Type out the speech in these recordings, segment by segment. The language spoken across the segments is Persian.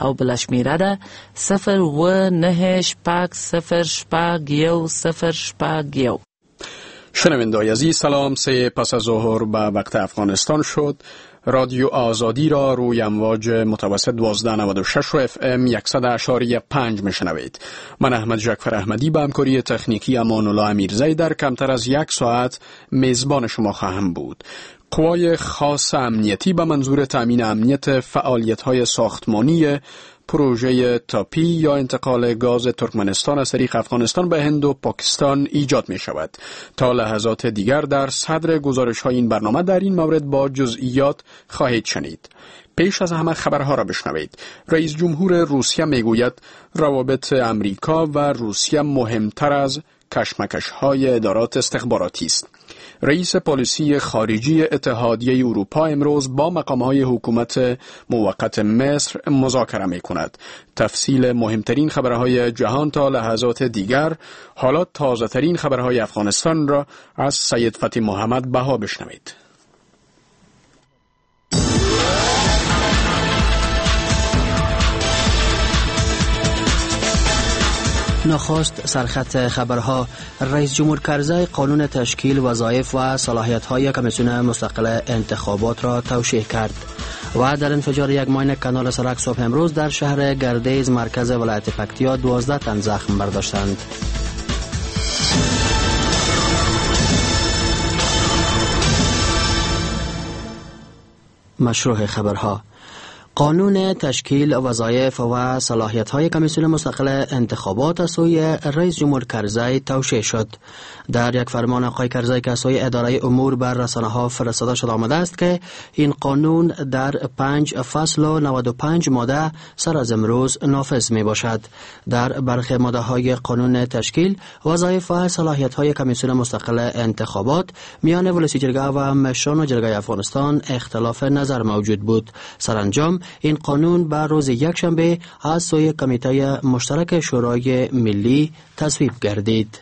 او بلشمیره ده 019800101. شنوندگان عزیز سلام. 3 پس از ظهر به وقت افغانستان شد. رادیو آزادی را روی امواج متوسط 1296 و اف ام 100.5 میشنوید. من احمد جعفر احمدی به همکاری تکنیکی امان الله امیرزی در کمتر از 1 ساعت میزبان شما خواهم بود. قوای خاص امنیتی به منظور تامین امنیت فعالیت‌های ساختمانی پروژه تاپی یا انتقال گاز ترکمنستان از طریق افغانستان به هند و پاکستان ایجاد می شود. تا لحظات دیگر در صدر گزارش‌های این برنامه در این مورد با جزئیات خواهید شنید. پیش از همه خبرها را بشنوید. رئیس جمهور روسیه می گوید روابط امریکا و روسیه مهمتر از کشمکش‌های ادارات استخباراتی است. رئیس پالیسی خارجی اتحادیه اروپا امروز با مقام‌های حکومت موقت مصر مذاکره می‌کند. تفصیل مهمترین خبرهای جهان تا لحظات دیگر. حالا تازه‌ترین خبرهای افغانستان را از سید فتحی محمد بها بشنوید. نخست سرخط خبرها. رئیس جمهور کرزی قانون تشکیل وظایف و صلاحیت‌های کمیسیون مستقل انتخابات را توشیح کرد. و در انفجار یک ماین کانال سرک صبح امروز در شهر گردیز مرکز ولایت پکتیا 12 تن زخم برداشتند. مشروع خبرها. قانون تشکیل وظایف و صلاحیت‌های کمیسیون مستقل انتخابات از سوی رئیس جمهور کرزی توشیح شد. در یک فرمان آقای کرزی که از سوی اداره امور بر رسانه‌ها فرستاده شده آمده است که این قانون در 5 فصل و 95 ماده سر از امروز نافذ می باشد. در برخی ماده‌های قانون تشکیل وظایف و صلاحیت‌های کمیسیون مستقل انتخابات میان ولسی جرگه و مشران و جرگه افغانستان اختلاف نظر موجود بود. سرانجام این قانون بر روز یکشنبه از سوی کمیته مشترک شورای ملی تصویب گردید.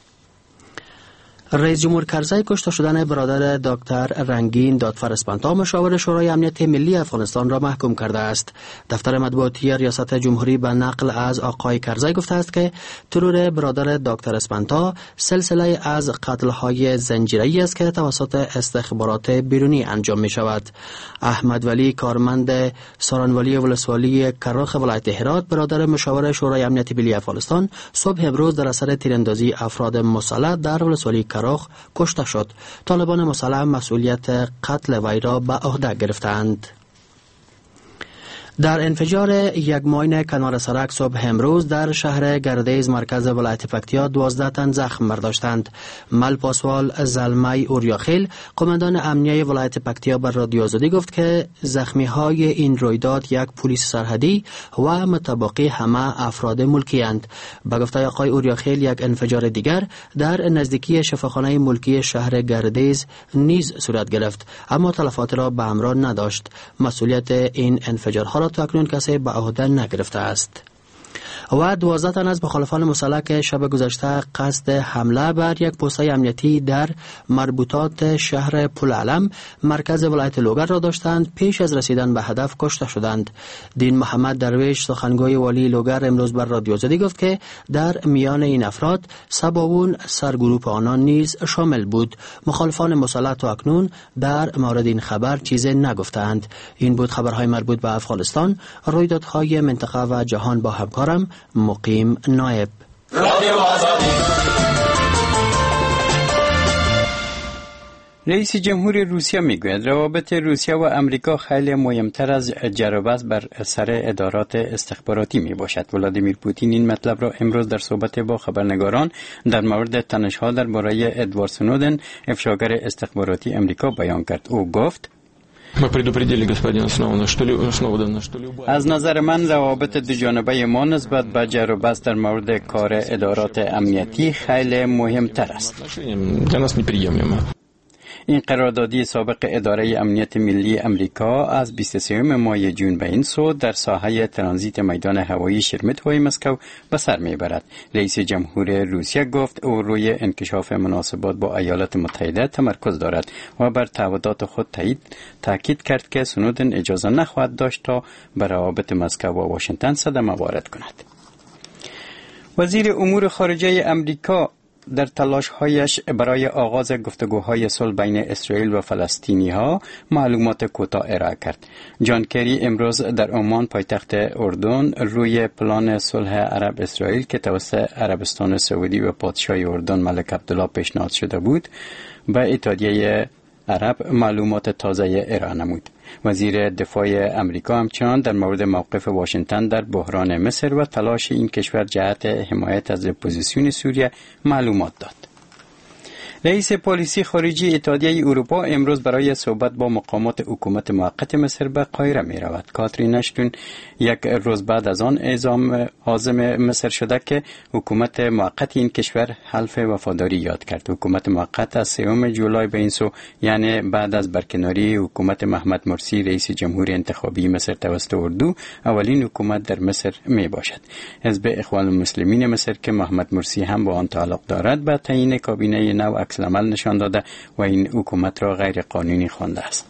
رئیس جمهور کرزی کشته شدن برادر دکتر رنگین دادفر اسپانتا مشاور شورای امنیت ملی افغانستان را محکوم کرده است. دفتر مطبوعاتی ریاست جمهوری به نقل از آقای کرزی گفته است که ترور برادر دکتر اسپانتا سلسله از قتل‌های زنجیره‌ای است که توسط استخبارات بیرونی انجام می شود. احمد ولی کارمند سارانوالی ولسوالی کراخ ولایت هرات برادر مشاور شورای امنیت ملی افغانستان صبح امروز در اثر تیراندازی افراد مسلح در ولسوالی کراخ کشته شد. طالبان مسلح مسئولیت قتل وی را به عهده گرفتند. در انفجار یک ماین کنار سرک صبح امروز در شهر گردیز مرکز ولایت پکتیا 12 تن زخم برداشتند. مل پاسوال زلمی اوریاخیل قماندان امنیه ولایت پکتیا بر رادیو آزادی گفت که زخمی های این رویداد یک پلیس سرحدی و متباقی همه افراد ملکی اند. به گفته آقای اوریاخیل یک انفجار دیگر در نزدیکی شفاخانه ملکی شهر گردیز نیز صورت گرفت اما تلفات را به همراه نداشت. مسئولیت این انفجارها تا اکنون کسی به عهده نگرفته است. و 12 تن از مخالفان مسلح که شب گذشته قصد حمله بر یک پوسته امنیتی در مربوطات شهر پل علم مرکز ولایت لوگر را داشتند پیش از رسیدن به هدف کشته شدند. دین محمد درویش سخنگوی والی لوگر امروز بر رادیو آزادی گفت که در میان این افراد سباوون سرگروپ آنان نیز شامل بود. مخالفان مسلح تا اکنون در مورد این خبر چیزی نگفتند. این بود خبرهای مربوط به افغانستان. رویدادهای منطقه و جهان با همکارم مقیم نایب. رئیس جمهور روسیه میگوید روابط روسیه و امریکا خیلی مهمتر از جر و بحث بر سر ادارات استخباراتی می باشد. ولادیمیر پوتین این مطلب را امروز در صحبت با خبرنگاران در مورد تنش‌ها درباره ادوارد سنودن افشاگر استخباراتی امریکا بیان کرد. او گفت از نظر من روابط دوجانبه ما نسبت به جر و بحث در مورد کار ادارات امنیتی خیلی مهمتر است. این قراردادی سابق اداره امنیت ملی امریکا از 23 ماه جون به این سو در ساحه ترانزیت میدان هوایی شرمت‌های مسکو به سر میبرد. رئیس جمهور روسیه گفت او روی انکشاف مناسبات با ایالات متحده تمرکز دارد و بر تعهدات خود تاکید کرد که سنودن اجازه نخواهد داشت تا به روابط مسکو و واشنگتن صدمه وارد کند. وزیر امور خارجه امریکا در تلاش‌هایش برای آغاز گفتگوهای صلح بین اسرائیل و فلسطینی ها معلومات کوتاه ارائه کرد. جان کری امروز در عمان پایتخت اردن روی پلان صلح عرب اسرائیل که توسط عربستان سعودی و پادشاه اردن ملک عبدالله پیشنهاد شده بود به اتحادیه عرب معلومات تازه ارائه نمود. وزیر دفاع امریکا همچنان در مورد موقف واشنگتن در بحران مصر و تلاش این کشور جهت حمایت از اپوزیسیون سوریه معلومات داد. رئیس پلیسی خارجی اتحادیه اروپا امروز برای صحبت با مقامات حکومت موقت مصر به قاهره می رود. کاترین اشتون یک روز بعد از آن اعزام عازم مصر شده که حکومت موقت این کشور حلف وفاداری یاد کرد. حکومت موقت از 3 جولای به این سو، یعنی بعد از برکناری حکومت محمد مرسی رئیس جمهور انتخابی مصر توسط اردو، اولین حکومت در مصر می باشد. حزب اخوان المسلمین مصر که محمد مرسی هم با آن تعلق دارد به تعیین کابینه نو عکس العمل نشان داده و این حکومت را غیر قانونی خوانده است.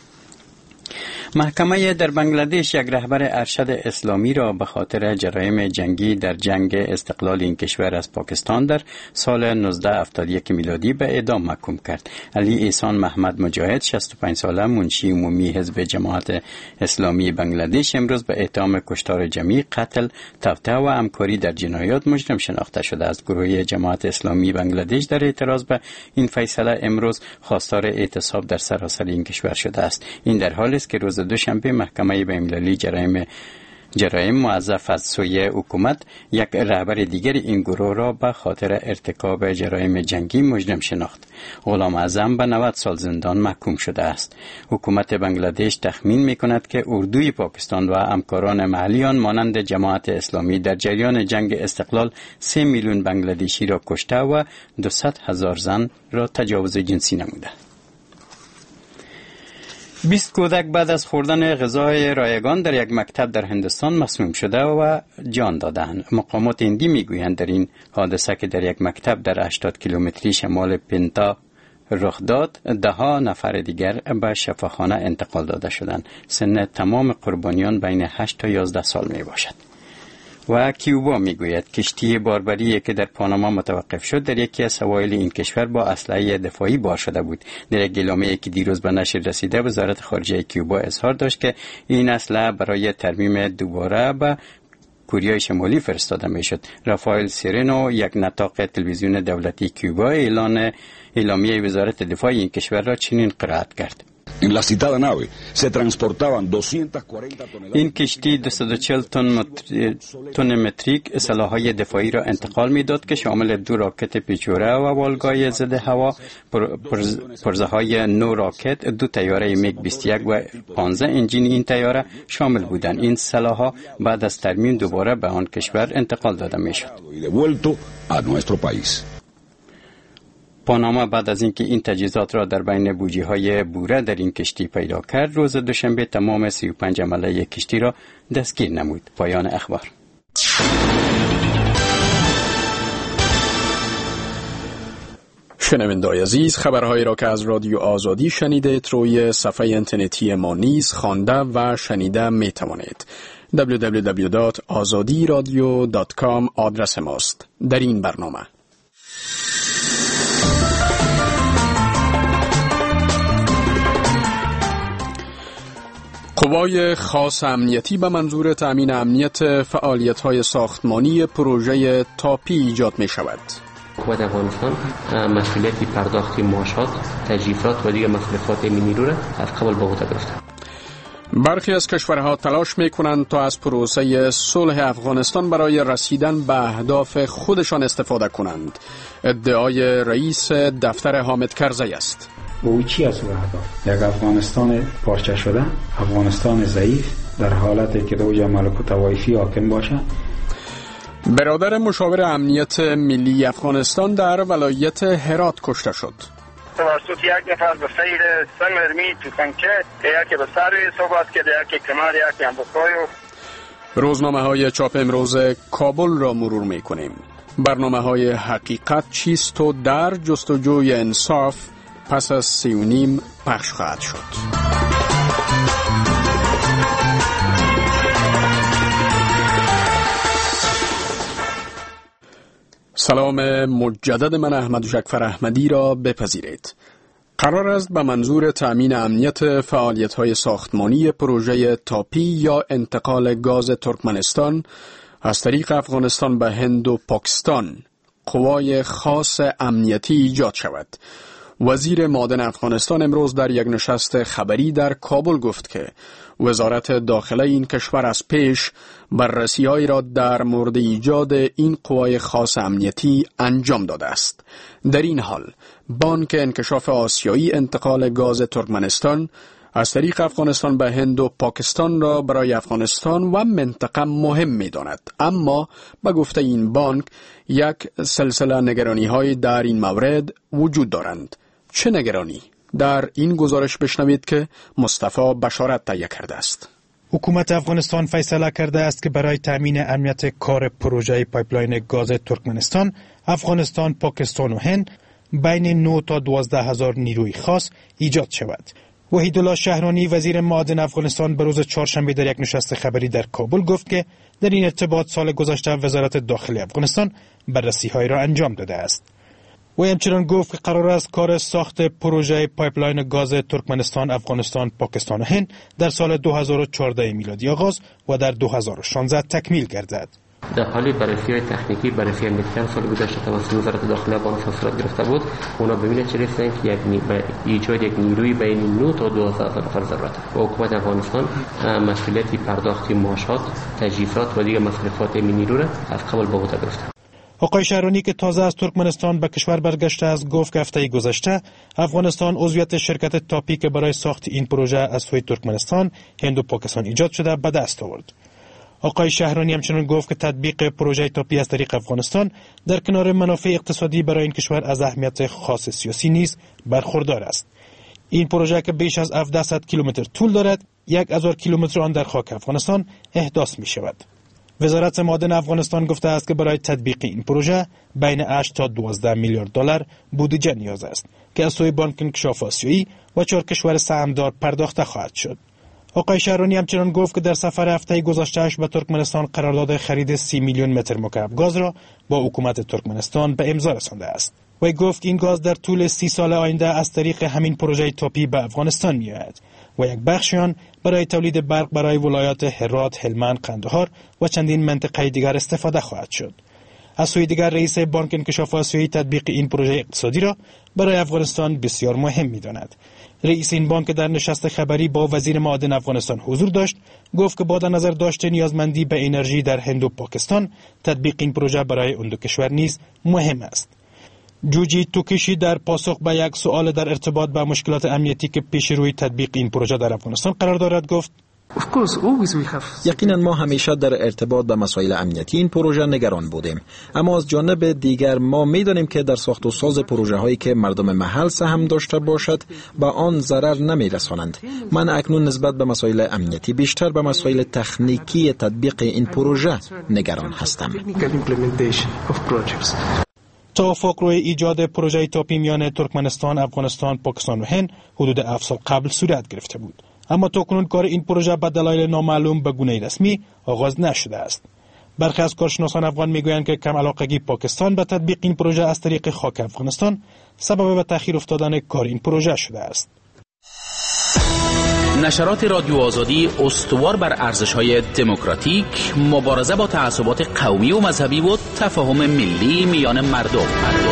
محکمه در بنگلادش یک رهبر ارشد اسلامی را به خاطر جرایم جنگی در جنگ استقلال این کشور از پاکستان در سال 1971 میلادی به اعدام محکوم کرد. علی احسان محمد مجاهد 65 ساله منشی عمومی حزب جماعت اسلامی بنگلادش امروز به اتهام کشتار جمعی، قتل، توطئه و همکاری در جنایات مجرم شناخته شده است. گروه جماعت اسلامی بنگلادش در اعتراض به این فیصله امروز خواستار اعتصاب در سراسر این کشور شده است. این در حالی است که روز دوشنبه محکمه بین‌المللی جرایم موظف از سوی حکومت یک رهبر دیگر این گروه را به خاطر ارتکاب جرایم جنگی مجرم شناخت. غلام اعظم به 90 سال زندان محکوم شده است. حکومت بنگلادش تخمین می‌کند که اردوی پاکستان و همکاران محلی آن مانند جماعت اسلامی در جریان جنگ استقلال 3 میلیون بنگلادشی را کشته و 200,000 زن را تجاوز جنسی نموده. 20 کودک بعد از خوردن غذای رایگان در یک مکتب در هندوستان مسموم شده و جان دادند. مقامات هندی میگویند در این حادثه که در یک مکتب در 80 کیلومتری شمال پنتا رخ داد، 10 نفر دیگر به شفاخانه انتقال داده شدند. سن تمام قربانیان بین 8 تا 11 سال می باشد. و کیوبا میگوید کشتی باربری که در پاناما متوقف شد در یکی از سواحل این کشور با اسلحه دفاعی بار شده بود. در یک اعلامیه‌ای که دیروز به نشر رسیده وزارت خارجه کیوبا اظهار داشت که این اسلحه برای ترمیم دوباره به کره شمالی فرستاده میشد. رافائل سیرنو، یک نطاق تلویزیون دولتی کیوبا، اعلامیه وزارت دفاع این کشور را چنین قرائت کرد: En la citada nave se transportaban 240 toneladas. این کشتی 240 تن متریک سلاح‌های دفاعی را انتقال می‌داد که شامل 2 راکت پیچوره و والگای ضد هوا، پرزه‌های 9 راکت، 2 طیاره میگ 21 و 15 انجین این طیاره شامل بودند. این سلاح‌ها بعد از ترمیم دوباره به آن کشور انتقال داده می‌شد. پاناما بعد از اینکه این تجهیزات را در بین بوجی‌های بوره در این کشتی پیدا کرد، روز دوشنبه تمام 35 عمله کشتی را دستگیر نمود. پایان اخبار. شنوندگان عزیز، خبرهایی را که از رادیو آزادی شنیدید روی صفحه اینترنتی ما نیز خوانده و شنیده می توانید. www.azadiradio.com آدرس ماست. در این برنامه قوای خاص امنیتی به منظور تأمین امنیت فعالیت‌های ساختمانی پروژه تاپی ایجاد می شود. حکومت افغانستان مسئولیتی پرداخت معاشات، تجهیزات و دیگر مصرفات نیرو را از قبل به عهده گرفته. برخی از کشورها تلاش می کنند تا از پروسه صلح افغانستان برای رسیدن به اهداف خودشان استفاده کنند. ادعای رئیس دفتر حامد کرزی است. او چی از اهداف؟ یک افغانستان پارچه شده، افغانستان ضعیف در حالتی که دوجه ملک و طوایفی حاکم باشه. برادر مشاور امنیت ملی افغانستان در ولایت هرات کشته شد. توسط یک نفر به سیر سنگرمی توفنگچه یکی به سر صحبت کرده، یکی کنار، یکی هم به پایو. روزنامه های چاپ امروز کابل را مرور می کنیم. برنامه های حقیقت چیست و در جستجوی انصاف پس از 3:30 پخش خواهد شد. سلام مجدد من احمد شکفر احمدی را بپذیرید. قرار است به منظور تأمین امنیت فعالیت‌های ساختمانی پروژه تاپی یا انتقال گاز ترکمنستان از طریق افغانستان به هند و پاکستان قوای خاص امنیتی ایجاد شود. وزیر معدن افغانستان امروز در یک نشست خبری در کابل گفت که وزارت داخله این کشور از پیش بررسی‌هایی را در مورد ایجاد این قوای خاص امنیتی انجام داده است. در این حال بانک انکشاف آسیایی انتقال گاز ترکمنستان از طریق افغانستان به هند و پاکستان را برای افغانستان و منطقه مهم می‌داند، اما به گفته این بانک یک سلسله نگرانی‌های در این مورد وجود دارند. چه نگرانی؟ در این گزارش بشنوید که مصطفی بشارت تهیه کرده است. حکومت افغانستان فیصله کرده است که برای تامین امنیت کار پروژه پایپلاین گاز ترکمنستان، افغانستان، پاکستان و هند بین 9 تا 12 هزار نیروی خاص ایجاد شود. وحیدالله شهرانی وزیر معدن افغانستان به روز چهارشنبه در یک نشست خبری در کابل گفت که در این ارتباط سال گذشته وزارت داخلی افغانستان بررسی‌های را انجام داده است. و همچنین گفت که قرار است کار ساخت پروژه پایپلاین گاز ترکمنستان، افغانستان، پاکستان و هند در سال 2014 میلادی آغاز و در 2016 تکمیل گردد. در حالی بررسی‌های تکنیکی بررسی امنیتی سال گذشته توسط وزارت داخلی افغانستان صورت گرفته بود. اونا به این نتیجه رسیدند که ایجاد یک نیروی بین 9 تا 12 هزار نفر ضرورت است. و حکومت افغانستان مسئولیت پرداخت معاشات، تجهیزات و دیگر مصرفات این نیرو را از قبل به عهده گرفته. آقای شهرانی که تازه از ترکمنستان به کشور برگشته است گفت که هفته گذشته افغانستان عضویت شرکت تاپی که برای ساخت این پروژه از سوی ترکمنستان، هند و پاکستان ایجاد شده به دست آورد. آقای شهرانی همچنین گفت که تطبیق پروژه تاپی از طریق افغانستان در کنار منافع اقتصادی برای این کشور از اهمیت خاص سیاسی نیز برخوردار است. این پروژه که بیش از 1700 کیلومتر طول دارد، 1000 کیلومتر آن در خاک افغانستان احداث می شود. وزارت معدن افغانستان گفته است که برای تطبیق این پروژه بین 8 تا 12 میلیارد دلار بودجه نیاز است که از سوی بانک انکشاف آسیایی و 4 کشور سهامدار پرداخته خواهد شد. آقای شهرانی همچنین گفت که در سفر هفته گذشته‌اش به ترکمنستان قرارداد خرید 30 میلیون متر مکعب گاز را با حکومت ترکمنستان به امضا رسانده است. و گفت این گاز در طول 30 سال آینده از طریق همین پروژه تاپی به افغانستان می‌آید و یک بخش آن برای تولید برق برای ولایات هرات، هلمند، قندهار و چندین منطقه دیگر استفاده خواهد شد. از سوی دیگر رئیس بانک انکشاف آسیایی تطبیق این پروژه اقتصادی را برای افغانستان بسیار مهم می‌داند. رئیس این بانک در نشست خبری با وزیر معدن افغانستان حضور داشت، گفت که با در نظر داشتن نیازمندی به انرژی در هند و پاکستان، تطبیق این پروژه برای اون دو کشور نیز مهم است. جوجی توکیشی در پاسخ به یک سوال در ارتباط با مشکلات امنیتی که پیش روی تطبیق این پروژه در افغانستان قرار دارد گفت: یقینا ما همیشه در ارتباط به مسائل امنیتی این پروژه نگران بودیم، اما از جانب دیگر ما می‌دانیم که در ساخت و ساز پروژه هایی که مردم محل سهم داشته باشد به آن ضرر نمی‌رسانند. من اکنون نسبت به مسائل امنیتی بیشتر به مسائل تکنیکی تطبیق این پروژه نگران هستم. توافق روی ایجاد پروژه تاپی میان ترکمنستان، افغانستان، پاکستان و هند حدود 7 سال قبل صورت گرفته بود، اما تاکنون کار این پروژه به دلایل نامعلوم به گونه رسمی آغاز نشده است. برخی از کارشناسان افغان میگویند که کم علاقگی پاکستان به تطبیق این پروژه از طریق خاک افغانستان سبب به تأخیر افتادن کار این پروژه شده است. نشرات رادیو آزادی استوار بر ارزش‌های دموکراتیک، مبارزه با تعصبات قومی و مذهبی و تفاهم ملی میان مردم.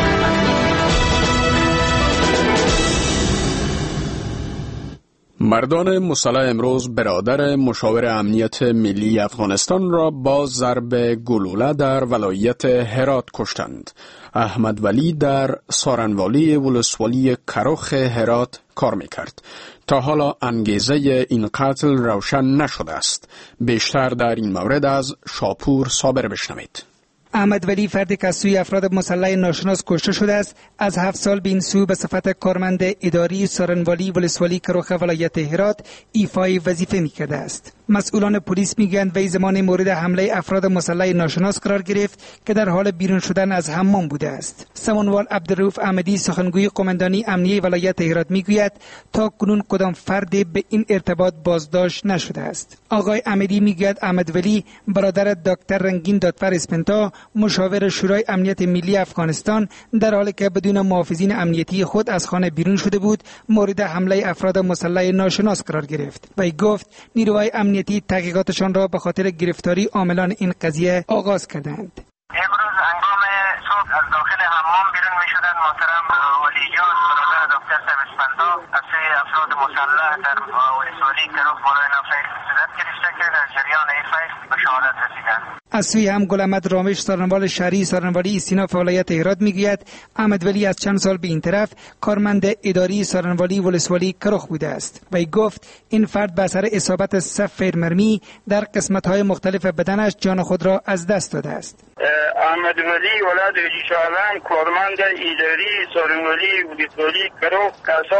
مردان مسلح امروز برادر مشاور امنیت ملی افغانستان را با ضرب گلوله در ولایت هرات کشتند. احمد ولی در سارنوالی ولسوالی کروخ هرات کار میکرد. تا حالا انگیزه این قتل روشن نشده است. بیشتر در این مورد از شاپور صابر بشنوید. احمد ولی، فردی که از سوی افراد مسلح ناشناس کشته شده است، از 7 سال به این سو به صفت کارمند اداری سارنوالی ولسوالی کروخ ولایت هرات ایفای وظیفه می‌کرده است. مسئولان پلیس میگویند وی زمان مورد حمله افراد مسلح ناشناس قرار گرفت که در حال بیرون شدن از حمام بوده است. سمانوال عبدالرؤوف احمدی، سخنگوی قماندانی امنیه ولایت هرات میگوید تا کنون کدام فرد به این ارتباط بازداشت نشده است. آقای احمدی میگوید احمد ولی برادر دکتر رنگین دادفر اسپنتا، مشاور شورای امنیت ملی افغانستان، در حالی که بدون محافظین امنیتی خود از خانه بیرون شده بود، مورد حمله افراد مسلح ناشناس قرار گرفت. وی گفت نیروهای امنیتی تحقیقاتشان را به خاطر گرفتاری عاملان این قضیه آغاز کردند. امروز هنگام صبح از داخل حمام بیرون می شدن محترم ولی جان برادر دکتر صاحب اسپنتا از سوی افراد مسلح در ولسوالی کروخ بالای نفسه صورت گرفته که در جریان این فیض به شهادت رسیدند. از سوی هم گل احمد رامش، سارنوال شهری سارنوالی استیناف ولایت هرات میگوید احمد ولی از چند سال به این طرف کارمند اداری سارنوالی ولسوالی کروخ بوده است. وی گفت این فرد به اثر اصابت صف مرمی در قسمت‌های مختلف بدنش جان خود را از دست داده است. احمد ولی ولد ایشالان کارمند اداری سارنوالی ولسوالی کروخ از سال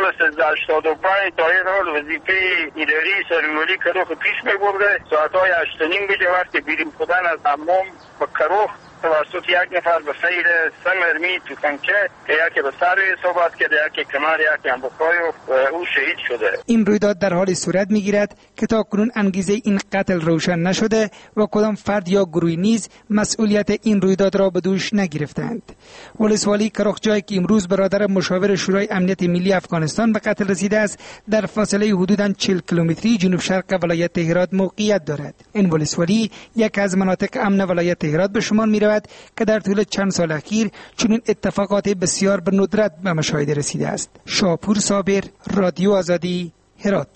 1385 تا این حال وظیفه اداری سارنوالی کروخ پیش می‌برده. ساعت‌های 8:30 بجه وقتی بیرون شدن از حمام به کروخ توسط یک نفر به سیر سمرمی توفنگچه که یکی به سر صحبت کرده، یکی کمر، یکی هم به پای او شهید شده. این رویداد در حال صورت میگیرد که تا کنون انگیزه این قتل روشن نشده و کدام فرد یا گروهی نیز مسئولیت این رویداد را به دوش نگرفتند. ولسوالی کروخ، جایی که امروز برادر مشاور شورای امنیت ملی افغانستان به قتل رسیده است، در فاصله حدوداً 40 کیلومتری جنوب شرق ولایت هرات موقعیت دارد. این ولسوالی یک از مناطق امن ولایت هرات به شمار می‌رود که در طول چند سال اخیر چنین اتفاقات بسیار به ندرت به مشاهده رسیده است. شاپور صابر، رادیو آزادی، هرات.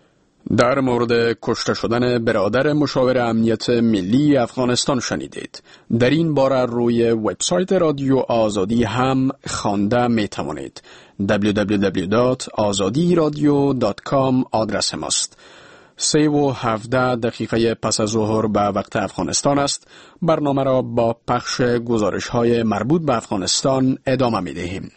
در مورد کشته شدن برادر مشاور امنیت ملی افغانستان شنیدید. در این باره روی وبسایت رادیو آزادی هم خوانده می توانید. www.azadiradio.com آدرس ماست. 3:17 پس از ظهر به وقت افغانستان است. برنامه را با پخش گزارش‌های مربوط به افغانستان ادامه می‌دهیم.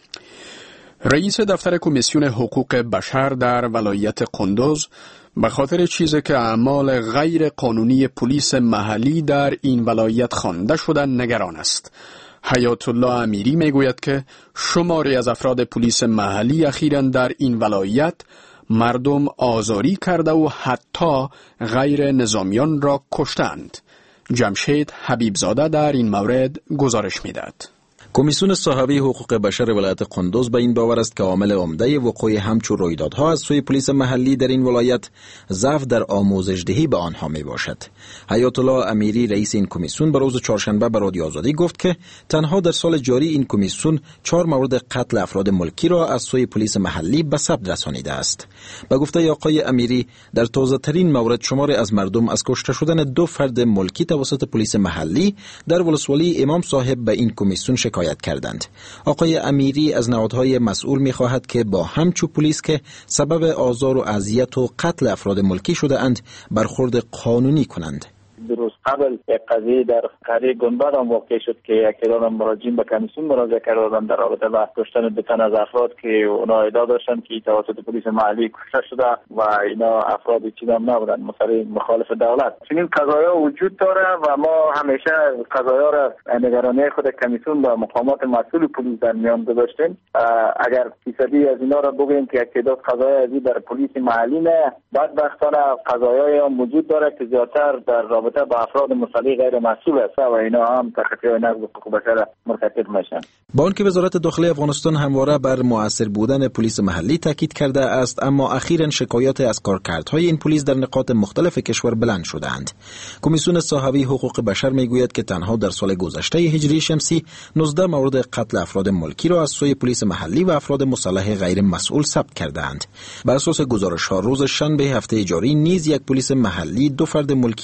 رئیس دفتر کمیسیون حقوق بشر در ولایت قندوز به خاطر چیزی که اعمال غیر قانونی پلیس محلی در این ولایت خوانده شده نگران است. حیات الله امیری میگوید که شماری از افراد پلیس محلی اخیراً در این ولایت مردم آزاری کرده و حتی غیر نظامیان را کشتند. جمشید حبیبزاده در این مورد گزارش می‌دهد. کمیسیون صاحبه حقوق بشر ولایت قندوز به این باور است که عامل عمده وقوع همچون رویدادها از سوی پلیس محلی در این ولایت ضعف در آموزش‌دهی به آنها می باشد. حیات الله امیری رئیس این کمیسیون به روز چهارشنبه به رادیو آزادی گفت که تنها در سال جاری این کمیسیون 4 مورد قتل افراد ملکی را از سوی پلیس محلی به ثبت رسانیده است. به گفته آقای امیری در تازه ترین مورد شماری از مردم از کشته شدن 2 فرد ملکی توسط پلیس محلی در ولسوالی امام صاحب به این کمیسیون شکایت کردند. آقای امیری از نهادهای مسئول می‌خواهد که با همچو پلیس که سبب آزار و اذیت و قتل افراد ملکی شده اند برخورد قانونی کنند. روز قبل یک قضیه در قریه گنبد هم واقع شد که یک تعداد مراجعین به کمیسیون مراجعه کردند در رابطه با کشتن 2 تن از افراد که اونا ادعا داشتند که توسط پلیس محلی کشته شده و اینا افراد چیز هم نبودند، مثلا مخالف دولت. چنین قضایا وجود داره و ما همیشه قضایا را نگرانی خود کمیسیون با مقامات مسئول پلیس در میان گذاشتیم. اگر فیصدی از اینا را بگوییم که یک تعداد قضایا ازی در پلیس محلی نه، بدبختانه قضایای هم وجود داره که زیاتر در رابطه با افراد مسلح غیر مسئول است و اینا هم تخطی نقض حقوق بشر مرتکب میشن. با آنکه وزارت داخلی افغانستان همواره بر مؤثر بودن پلیس محلی تاکید کرده است، اما اخیراً شکایات از کارکردهای این پلیس در نقاط مختلف کشور بلند شده‌اند. کمیسیون صاحبه حقوق بشر میگوید که تنها در سال گذشته هجری شمسی 19 مورد قتل افراد ملکی را از سوی پلیس محلی و افراد مسلح غیر مسئول ثبت کرده‌اند. بر اساس گزارش‌ها روز شنبه هفته جاری نیز یک پلیس محلی 2 فرد ملکی را به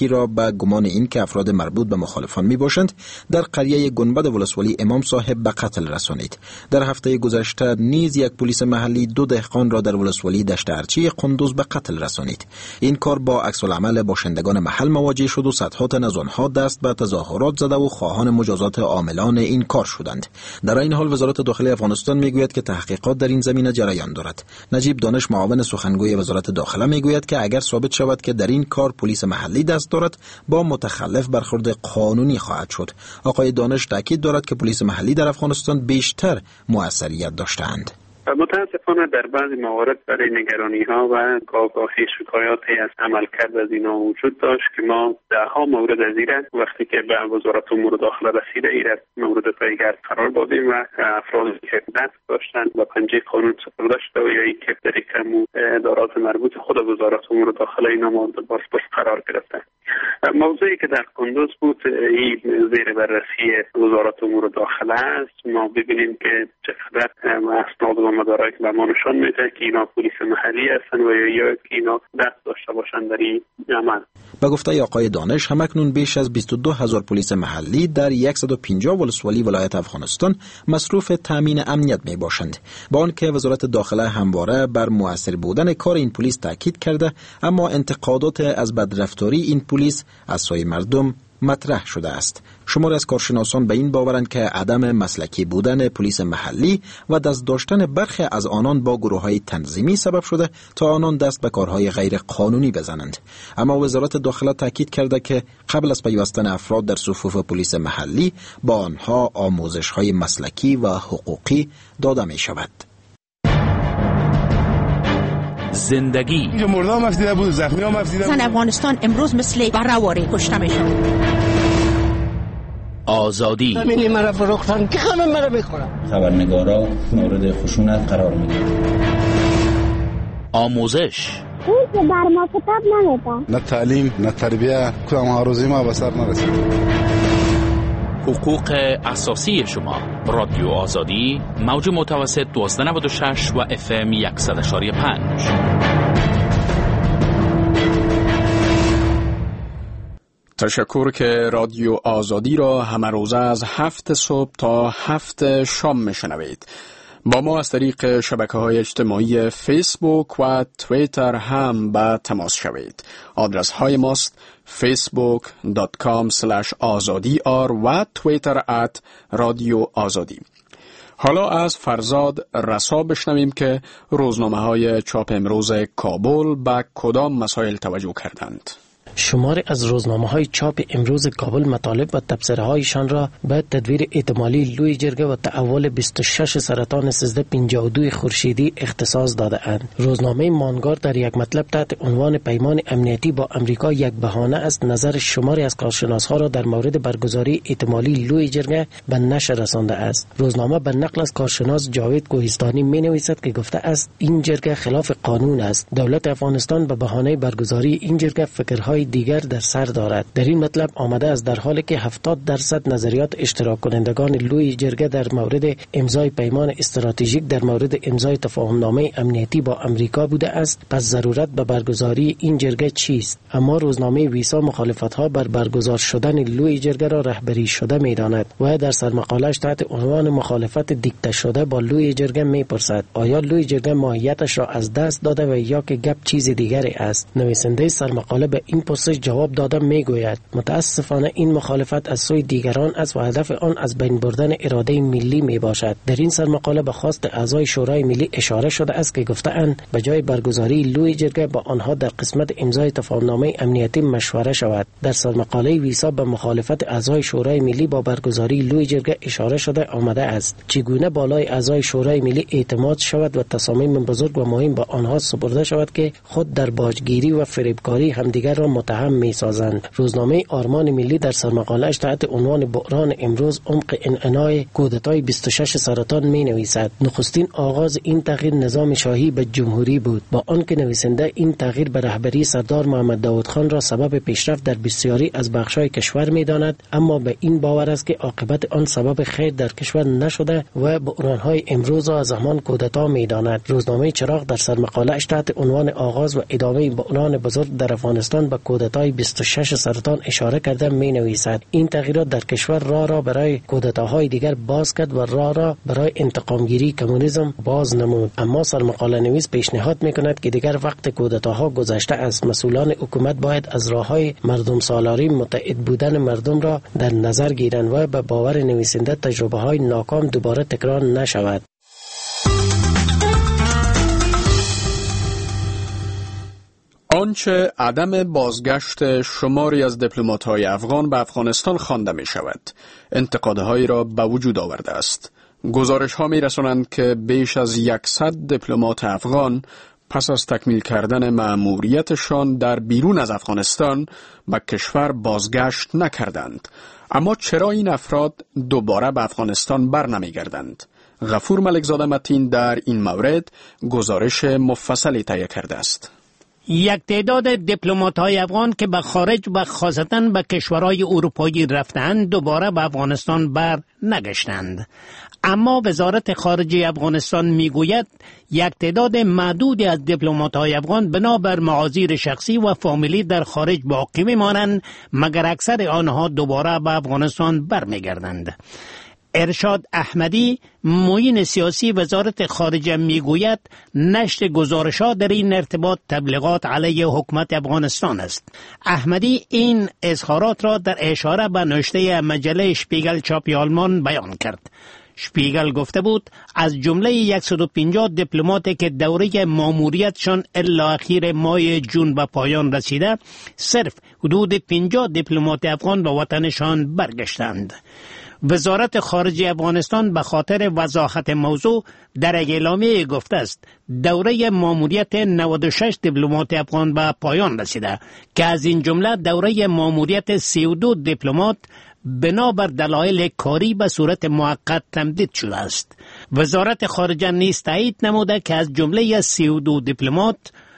به گمان این که افراد مربوط به مخالفان می باشند در قریه گنبد ولسوالی امام صاحب به قتل رسانید. در هفته گذشته نیز یک پلیس محلی 2 دهقان را در ولسوالی دشت ارچی قندوز به قتل رسانید. این کار با عکس العمل باشندگان محل مواجه شد و صدها تن از آنها دست به تظاهرات زده و خواهان مجازات عاملان این کار شدند. در این حال وزارت داخلی افغانستان میگوید که تحقیقات در این زمینه جریان دارد. نجیب دانش معاون سخنگوی وزارت داخله میگوید که اگر ثابت شود که در این کار پلیس محلی دست دارد با متخلف برخورد قانونی خواهد شد. آقای دانش تاکید دارد که پلیس محلی در افغانستان بیشتر موثریت داشته‌اند. متاسفانه در بعضی موارد برای نگرانی ها و گاهی شکایاتی از عملکرد از اینا وجود داشت که ما دهها مورد از این وقتی که به وزارت امور داخله رسیده این مورد پیگرد قرار دادیم و افرادی که دست داشتند و پنجه قانون سپرده شده و یا که در ادارات مربوط خود وزارت امور داخله اینا مورد بازپرس قرار گرفتند. موضوعی که در قندوز بود این زیر بررسی وزارت امور داخله است. ما ببینیم که چقدر اسناد و مدارک به ما نشان میده که اینا پلیس محلی هستن و یا که اینا دست داشته باشند در این عمل. به گفته آقای دانش همکنون بیش از 22,000 پلیس محلی در 150 ولسوالی ولایت افغانستان مصروف تامین امنیت می باشند. با آنکه وزارت داخله همواره بر مؤثر بودن کار این پلیس تاکید کرده، اما انتقادات از بدرفتاری این پلیس از سوی مردم مطرح شده است. شماری از کارشناسان به این باورند که عدم مسلکی بودن پلیس محلی و دست داشتن برخی از آنان با گروه‌های تنظیمی سبب شده تا آنان دست به کارهای غیر قانونی بزنند. اما وزارت داخله تاکید کرده که قبل از پیوستن افراد در صفوف پلیس محلی با آنها آموزش‌های مسلکی و حقوقی داده می شود. زندگی مردم مفسیده بود، زخمی ها مفسیده بود. زن افغانستان امروز مثل برهواری کشته میشد. آزادی همینی مرا فروختن که همه مرا بخورن. خبرنگارا مورد خشونت قرار میگیرن. آموزش اون که بر ما کتاب نمیده. نه تعلیم نه تربیه کدام آرزوی ما به سر نرسید. حقوق اساسی شما. رادیو آزادی موج متوسط 1296 و FM 100.5. تشکر که رادیو آزادی را همه روزه از 7 صبح تا 7 شام میشنوید. با ما از طریق شبکه‌های اجتماعی فیسبوک و توییتر هم به تماس شوید. آدرس های ماست facebook.com/azadiyar و توییتر @رادیو آزادی. حالا از فرزاد رسا بشنویم که روزنامه‌های چاپ امروز کابل به کدام مسائل توجه کردند. شماری از روزنامه‌های چاپ امروز کابل مطالب و تبصره‌هایشان را به تدویر احتمالی لوی جرگه و تحول 26 سرطان 1352 خورشیدی اختصاص داده‌اند. روزنامه مانگار در یک مطلب تحت عنوان پیمان امنیتی با امریکا یک بهانه است نظر شماری از کارشناس‌ها را در مورد برگزاری احتمالی لوی جرگه به نشر رسانده است. روزنامه به نقل از کارشناس جاوید کوهستانی می‌نویسد که گفته است این جرگه خلاف قانون است. دولت افغانستان به بهانه برگزاری این جرگه فکرهای دیگر در سر دارد. در این مطلب آمده است در حالی که 70% نظریات اشتراک کنندگان لوی جرگه در مورد امضای پیمان استراتژیک در مورد امضای تفاهمنامه امنیتی با امریکا بوده است، پس ضرورت به برگزاری این جرگه چیست؟ اما روزنامه ویسا مخالفت‌ها بر برگزار شدن لوی جرگه را رهبری شده می‌داند و در سرمقاله‌اش تحت عنوان مخالفت دیکته شده با لوی جرگه می‌پرسد آیا لوی جرگه ماهیتش را از دست داده و یا که گپ چیز دیگری است؟ نویسنده سرمقاله به این پرسش جواب داده میگوید متاسفانه این مخالفت از سوی دیگران است و هدف آن از بین بردن اراده ملی می باشد. در این سرمقاله به خواست اعضای شورای ملی اشاره شده است که گفته‌اند به جای برگزاری لوی جرگه با آنها در قسمت امضای تفاهمنامه امنیتی مشوره شود. در سرمقاله ویسا به مخالفت اعضای شورای ملی با برگزاری لوی جرگه اشاره شده آمده است. چگونه بالای اعضای شورای ملی اعتماد شود و تصامیم بزرگ و مهم به آنها سپرده شود که خود در باجگیری و فریبکاری همدیگر را متهم می‌سازند. روزنامه آرمان ملی در سرمقاله‌اش تحت عنوان بحران امروز عمق انعنای کودتای 26 سرطان می‌نویسد نخستین آغاز این تغییر نظام شاهی به جمهوری بود، با آنکه نویسنده این تغییر به رهبری سردار محمد داود خان را سبب پیشرفت در بسیاری از بخش‌های کشور می‌داند، اما به این باور است که عاقبت آن سبب خیر در کشور نشده و بحران‌های امروز را از همان کودتا می‌داند. روزنامه چراغ در سرمقاله‌اش تحت عنوان آغاز و ادامه بحران بزرگ در افغانستان به کودتای 26 سرطان اشاره کرده می نویسد این تغییرات در کشور را برای کودتاهای دیگر باز کرد و را برای انتقامگیری کمونیسم باز نمود. اما سرمقاله نویس پیشنهاد می کند که دیگر وقت کودتاها گذشته است. مسئولان حکومت باید از راههای مردم سالاری متحد بودن مردم را در نظر گیرند و به باور نویسنده تجربه های ناکام دوباره تکرار نشود. آنچه عدم بازگشت شماری از دیپلمات‌های افغان به افغانستان خوانده می شود، انتقادهایی را به وجود آورده است. گزارش‌ها می رسانند که بیش از 100 دیپلمات افغان پس از تکمیل کردن مأموریتشان در بیرون از افغانستان به کشور بازگشت نکردند. اما چرا این افراد دوباره به افغانستان بر نمیگردند؟ غفور ملکزاده متین در این مورد گزارش مفصلی تهیه کرده است. یک تعداد دیپلمات‌های افغان که به خارج و خاصتاً به کشورهای اروپایی رفتند دوباره به افغانستان بر نگشتند. اما وزارت خارجه افغانستان میگوید یک تعداد معدودی از دیپلمات‌های افغان بنابر معاذیر شخصی و فامیلی در خارج باقی میمانند، مگر اکثر آنها دوباره به افغانستان برمیگردند. ارشاد احمدی، معین سیاسی وزارت خارجه میگوید نشر گزارش‌ها در این ارتباط تبلیغات علیه حکومت افغانستان است. احمدی این اظهارات را در اشاره به نوشته مجله شپیگل چاپی آلمان بیان کرد. شپیگل گفته بود از جمله 150 دیپلماتی که دوره ماموریتشان الی اخیر ماه جون به پایان رسیده، صرف حدود 50 دیپلمات افغان به وطنشان برگشتند. وزارت خارجه افغانستان به خاطر وضاحت موضوع در اعلامیه گفته است دوره ماموریت 96 دیپلمات افغان به پایان رسیده که از این جمله دوره ماموریت 32 دیپلمات بنابر دلایل کاری به صورت موقت تمدید شده است. وزارت خارجه نیز تایید نموده که از جمله 32 دیپلمات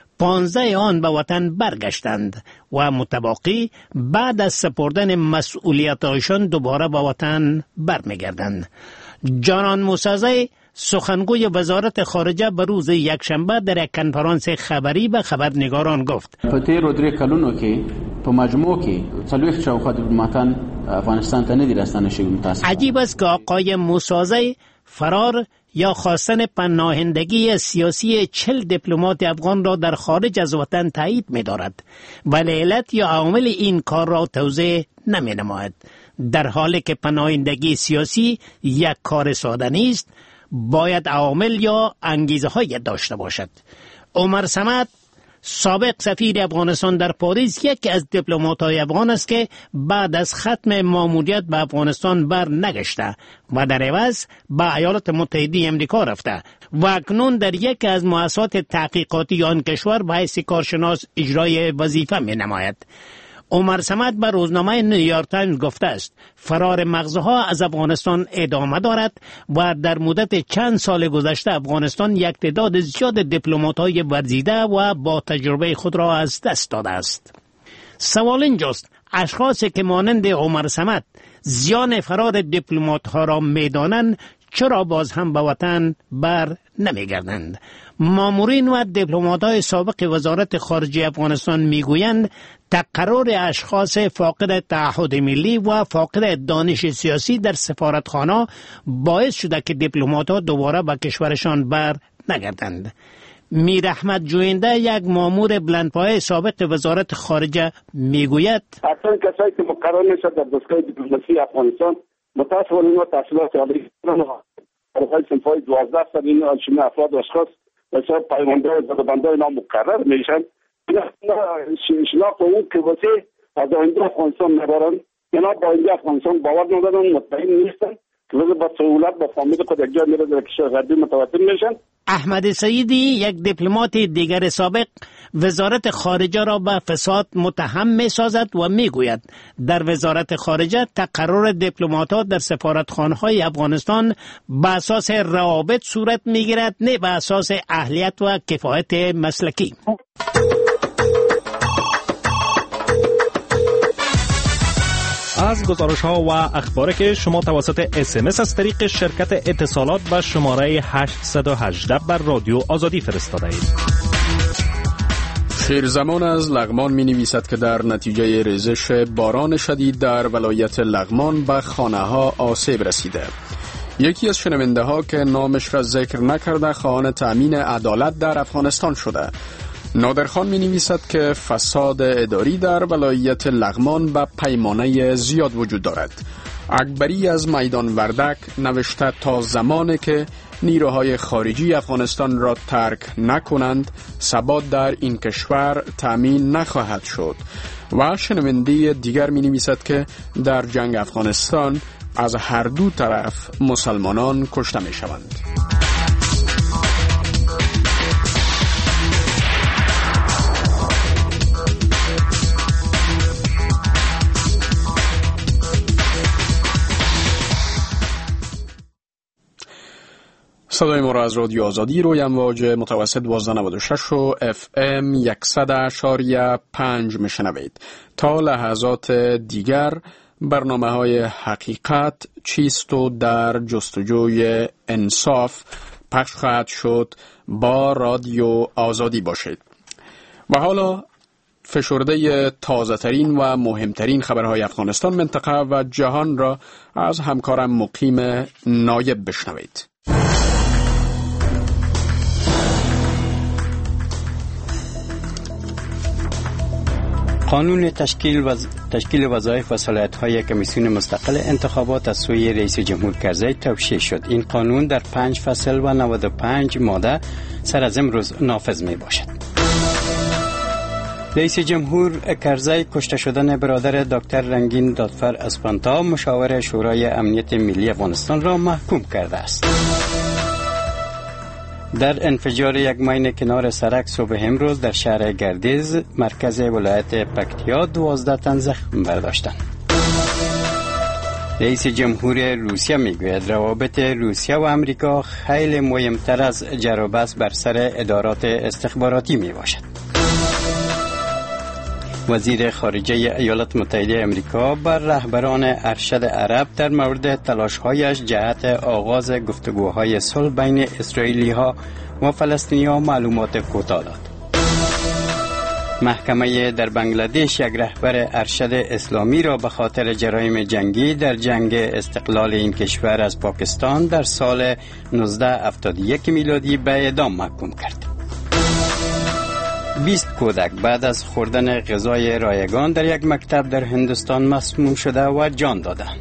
15 آن به وطن برگشتند و متباقی بعد از سپردن مسئولیت‌هایشان دوباره به وطن برمیگردند. جانان موسازی، سخنگوی وزارت خارجه به روز یکشنبه در یک کنفرانس خبری به خبرنگاران گفت په تیرو 3 کلونو کې په مجموع کې 40 شاوخوا دیپلماتان افغانستان ته نه دي راستنه شوي. متاسفانه عجیب است که آقای موسازی فرار یا خواستن پناهندگی سیاسی 40 دیپلمات افغان را در خارج از وطن تایید می دارد ولی علت یا عوامل این کار را توضیح نمی نماید، در حالی که پناهندگی سیاسی یک کار ساده نیست، باید عوامل یا انگیزه های داشته باشد. عمر صمد، سابق سفیر افغانستان در پاریس، یکی از دیپلمات‌های افغان است که بعد از ختم ماموریت به افغانستان بر نگشته و در عوض به ایالات متحده آمریکا رفته و اکنون در یکی از مؤسسات تحقیقاتی آن کشور به حیث کارشناس اجرای وظیفه می نماید. عمر صمد به روزنامه نیویورک تایمز گفته است فرار مغزها از افغانستان ادامه دارد و در مدت چند سال گذشته افغانستان یک تعداد زیاد دیپلمات‌های ورزیده و با تجربه خود را از دست داده است. سوال اینجاست اشخاصی که مانند عمر صمد زیان فرار دیپلمات‌ها را می‌دانند چرا باز هم به وطن بر نمیگردند؟ مامورین و دیپلمات‌های سابق وزارت خارجه افغانستان میگویند تقرر اشخاص فاقد تعهد ملی و فاقد دانش سیاسی در سفارتخانه باعث شده که دیپلمات‌ها دوباره به کشورشان بر نگردند. میر احمد جوینده، یک مامور بلندپایه سابق وزارت خارجه میگوید اصلا کسایی که مقرر میشد در دستگاه دیپلماسی افغانستان متاسفانه اینا تحصیلات عالی ندارند. در صنف‌های 12 سال این افراد و اشخاص مثلا پایمانده و زدبنده اینا مقرر میشن. اینا شناخت اون که واسه از آینده افغانستان ندارن، اینا با آینده افغانستان باور ندارن، مطمئن نیستن که با سهولت با فامیل خود یک جا میره در کشور غربی متوطن میشن. احمد سیدی، یک دیپلمات دیگر سابق، وزارت خارجه را به فساد متهم می سازد و می گوید در وزارت خارجه تقرر دیپلمات‌ها در سفارتخانه‌های افغانستان به اساس روابط صورت می گیرد، نه به اساس اهلیت و کفایت مسلکی. از گزارش‌ها و اخباری که شما توسط SMS از طریق شرکت اتصالات به شماره 818 بر رادیو آزادی فرستاده اید. شیرزمان از لغمان می نویسد که در نتیجه ریزش باران شدید در ولایت لغمان به خانه ها آسیب رسیده. یکی از شنونده ها که نامش را ذکر نکرده خواهان تأمین عدالت در افغانستان شده. نادرخان می نویسد که فساد اداری در ولایت لغمان به پیمانه زیاد وجود دارد. اکبری از میدان وردک نوشته تا زمانی که نیروهای خارجی افغانستان را ترک نکنند ثبات در این کشور تأمین نخواهد شد. و شنونده دیگر می نویسد که در جنگ افغانستان از هر دو طرف مسلمانان کشته می شوند. صدای ما را از رادیو آزادی روی امواج متوسط 1296 و FM 100.5 میشنوید. تا لحظات دیگر برنامه های حقیقت چیست و در جستجوی انصاف پخش خواهد شد. با رادیو آزادی باشید. و حالا فشرده تازه ترین و مهمترین خبرهای افغانستان، منطقه و جهان را از همکارم مقیم نایب بشنوید. قانون تشکیل وظایف و صلاحیت‌های کمیسیون مستقل انتخابات از سوی رئیس جمهور کرزی توشیح شد. این قانون در 5 فصل و 95 ماده سر از امروز نافذ می باشد. رئیس جمهور کرزی کشته شدن برادر دکتر رنگین دادفر اسپانتا مشاور شورای امنیت ملی افغانستان را محکوم کرده است. در انفجار یک ماین کنار سرک صبح امروز در شهر گردیز مرکز ولایت پکتیا 12 تن زخم برداشتند. رئیس جمهور روسیه میگوید روابط روسیه و امریکا خیلی مهمتر از جر و بحث بر سر ادارات استخباراتی می باشد. وزیر خارجه ایالات متحده امریکا بر رهبران ارشد عرب در مورد تلاش‌هایش جهت آغاز گفتگوهای صلح بین اسرائیلی‌ها و فلسطینی‌ها معلومات کوتاه داد. محکمه در بنگلادش یک رهبر ارشد اسلامی را به خاطر جرایم جنگی در جنگ استقلال این کشور از پاکستان در سال 1971 میلادی به اعدام محکوم کرد. 20 کودک بعد از خوردن غذای رایگان در یک مکتب در هندوستان مسموم شده و جان دادند.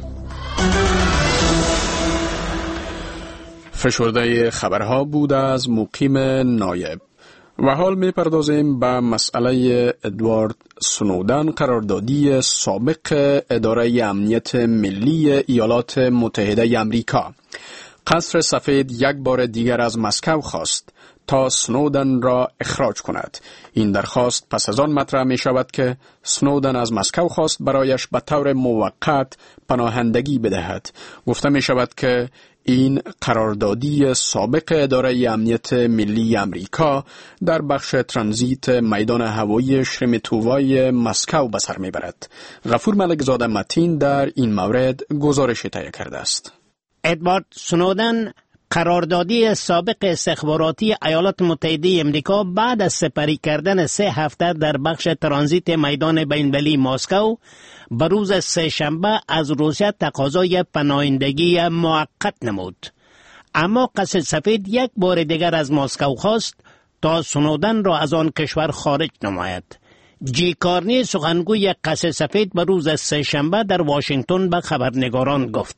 فشرده خبرها بود از مقیم نایب. و حال می پردازیم به مسئله ادوارد سنودن، قراردادی سابق اداره امنیت ملی ایالات متحده امریکا. قصر سفید یک بار دیگر از مسکو خواست تا سنودن را اخراج کند. این درخواست پس از آن مطرح می شود که سنودن از مسکو خواست برایش به طور موقت پناهندگی بدهد. گفته می شود که این قراردادی سابق اداره امنیت ملی امریکا در بخش ترانزیت میدان هوایی شرمتووای مسکو به سر می برد. غفور ملکزاده متین در این مورد گزارش تهیه کرده است. ادوارد سنودن، قراردادی سابق استخباراتی ایالات متحده امریکا، بعد از سپری کردن 3 هفته در بخش ترانزیت میدان بین‌المللی مسکو به روز سه‌شنبه از روسیه تقاضای پناهندگی موقت نمود. اما قصر سفید یک بار دیگر از مسکو خواست تا سنودن را از آن کشور خارج نماید. جی کارنی، سخنگوی قصر سفید، به روز سه‌شنبه در واشنگتن به خبرنگاران گفت: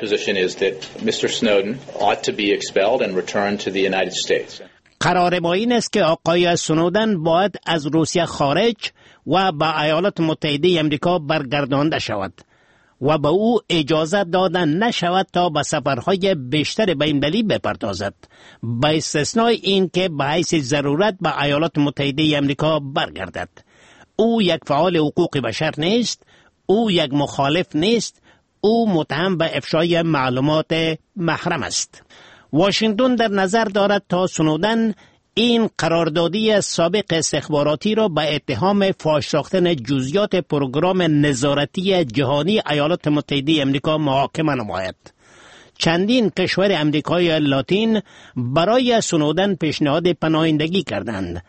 قرار ما این است که آقای سنودن باید از روسیه خارج و به ایالات متحده امریکا برگردانده شود و به او اجازه داده نشود تا به سفرهای بیشتر بین‌المللی بپردازد، به استثنای این که به حیث ضرورت به ایالات متحده امریکا برگردد. او یک فعال حقوق بشر نیست، او یک مخالف نیست، او متهم به افشای معلومات محرم است. واشنگتن در نظر دارد تا سنودن این قراردادی سابق استخباراتی را به اتهام فاش ساختن جزئیات پروگرام نظارتی جهانی ایالات متحده امریکا محاکمه نماید. چندین کشور امریکای لاتین برای سنودن پیشنهاد پناهندگی کردند،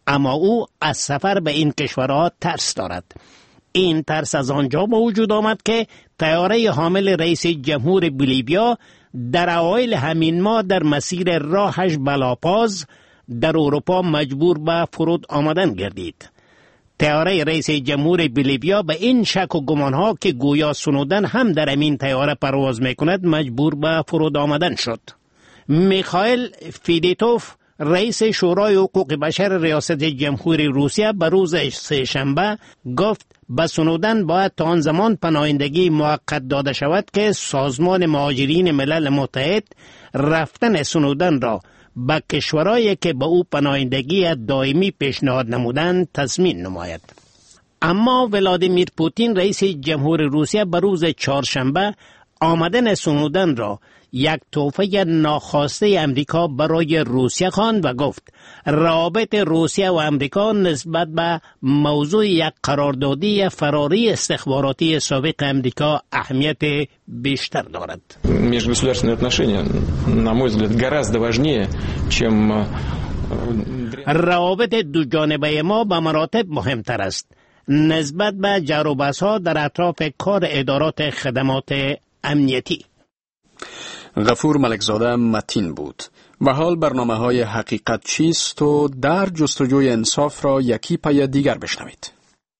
اما او از سفر به این کشورها ترس دارد. این ترس از آنجا به وجود آمد که طیاره حامل رئیس جمهور بولیویا در اوایل همین ماه در مسیر راهش به لاپاز در اروپا مجبور به فرود آمدن گردید. طیاره رئیس جمهور بولیویا به این شک و گمانها که گویا سنودن هم در این طیاره پرواز میکند مجبور به فرود آمدن شد. میخائیل فیدیتوف رئیس شورای حقوق بشر ریاست جمهوری روسیه به روز سه‌شنبه گفت به سنودن باید تا آن زمان پناهندگی موقت داده شود که سازمان مهاجرین ملل متحد رفتن سنودن را به کشورهایی که به او پناهندگی دائمی پیشنهاد نمودند تضمین نماید. اما ولادیمیر پوتین رئیس جمهور روسیه به روز چهارشنبه آمدن سنودن را یک تحفه ناخواسته امریکا برای روسیه خواند و گفت روابط روسیه و امریکا نسبت به موضوع یک قراردادی فراری استخباراتی سابق امریکا اهمیت بیشتر دارد. Межгосударственные отношения, на мой взгляд, гораздо важнее, чем روابط دو جانبه ما به مراتب مهمتر است نسبت به جر و بحث‌ها در اطراف کار ادارات خدمات امنیتی. غفور ملکزاده متین بود. و حال برنامه‌های حقیقت چیست و در جستجوی انصاف را یکی پی دیگر بشنوید.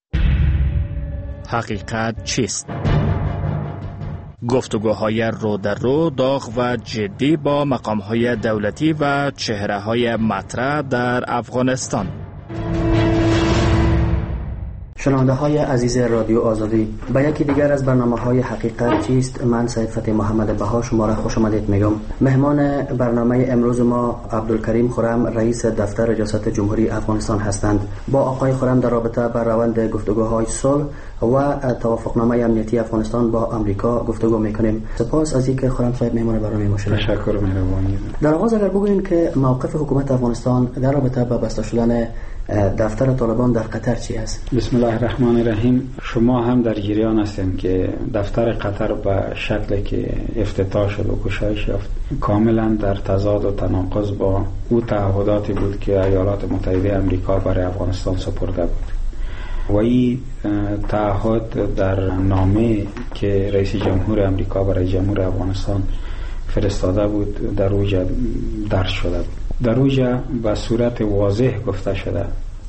حقیقت چیست؟ گفتگوهای رو در رو، داغ و جدی با مقام‌های دولتی و چهره‌های مطرح در افغانستان. شنونده های عزیز رادیو آزادی، به یکی دیگر از برنامه های حقیقت چیست من سید فتح محمد بها شما را خوش آمدید میگم. مهمان برنامه امروز ما عبدالکریم خرم رئیس دفتر ریاست جمهوری افغانستان هستند. با آقای خرم در رابطه بر روند گفتگوهای صلح و توافقنامه امنیتی افغانستان با آمریکا گفتگو میکنیم. سپاس از اینکه خرم صاحب مهمان برنامه ما شدید. تشکر مهربانی. در آغاز اگر بگوییم که موقف حکومت افغانستان در رابطه با بسته شدن دفتر طالبان در قطر چی است؟ بسم الله الرحمن الرحیم. شما هم در جریان هستید که دفتر قطر به شکلی که افتتاح شد و گشایش یافت کاملا در تضاد و تناقض با او تعهداتی بود که ایالات متحده آمریکا برای افغانستان سپرده بود و این تعهد در نامه که رئیس جمهور آمریکا برای جمهور افغانستان فرستاده بود در اوجا درج شده بود. در اوجا به صورت واضح گفته شده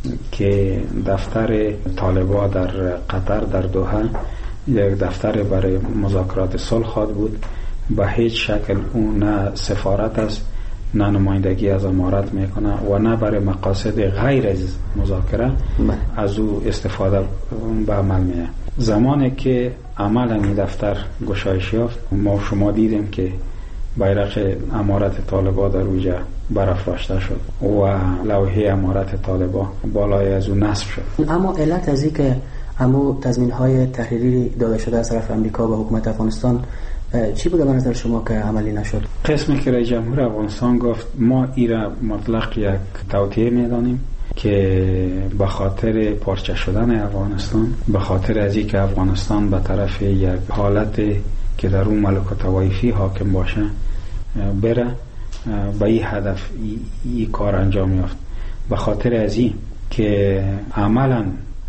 که دفتر طالبان در قطر در دوحه یک دفتر برای مذاکرات صلح خواهد بود. به هیچ شکل اون نه سفارت است، نه نمایندگی از امارات میکنه و نه برای مقاصد غیر از مذاکره از او استفاده به عمل میه. زمانی که عملا این دفتر گشایش یافت ما شما دیدیم که بیرق امارت طالبان در اوجا برافراشته شد و لوحه امارت طالبان بالای از اون نصب شد. اما علت از این که همو تضمین‌های تحریری داده شده از طرف امریکا به حکومت افغانستان چی بود به نظر شما که عملی نشد؟ قسمی که رئیس جمهور افغانستان گفت ما ایرا مطلق یک توطئه میدانیم که به خاطر پارچه شدن افغانستان، به خاطر از اینکه افغانستان به طرف یک حالت که در اون ملک و طوایفی حاکم باشه بره به این هدف این کار انجام یافت. به خاطر از این که عملا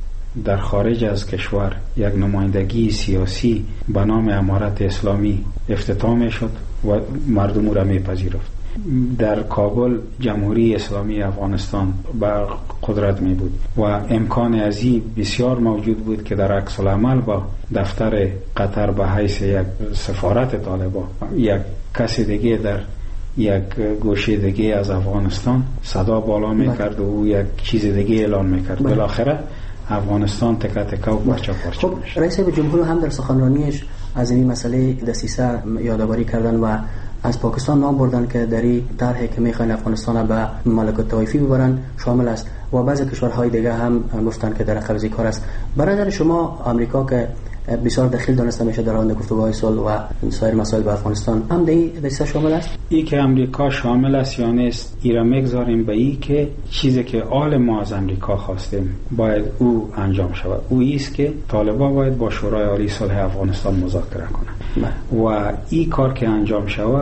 در خارج از کشور یک نمایندگی سیاسی به نام امارت اسلامی افتتاح می شد و مردم او را می پذیرفت. در کابل جمهوری اسلامی افغانستان بر قدرت می بود و امکان ازی بسیار موجود بود که در عکس العمل با دفتر قطر به حیث یک سفارت طالبان یک کسی دیگه در یک گوشه دیگه از افغانستان صدا بالا میکرد و او یک چیز دیگه اعلان میکرد. بالاخره افغانستان تکه تکه و پارچه پارچه میشد. رئیس جمهور هم در سخنرانیش از این مسئله دسیسه یادآوری کردن و از پاکستان نام بردن که در این طرحی که میخواین افغانستان به ملک الطوایفی ببرن شامل است و بعضی کشورهای دیگه هم گفتن که در قبضی کار است. برای شما آمریکا که بسیار دخیل دانسته میشه در روند گفتگوهای صلح و سایر مسائل با افغانستان هم در این دسیسه شامل است؟ این که امریکا شامل است یا نیست ایرا میگذاریم به این که چیزی که آل ما از امریکا خواستیم باید او انجام شود. او ایست که طالبان باید با شورای عالی صلح افغانستان مذاکره کنند و این کار که انجام شود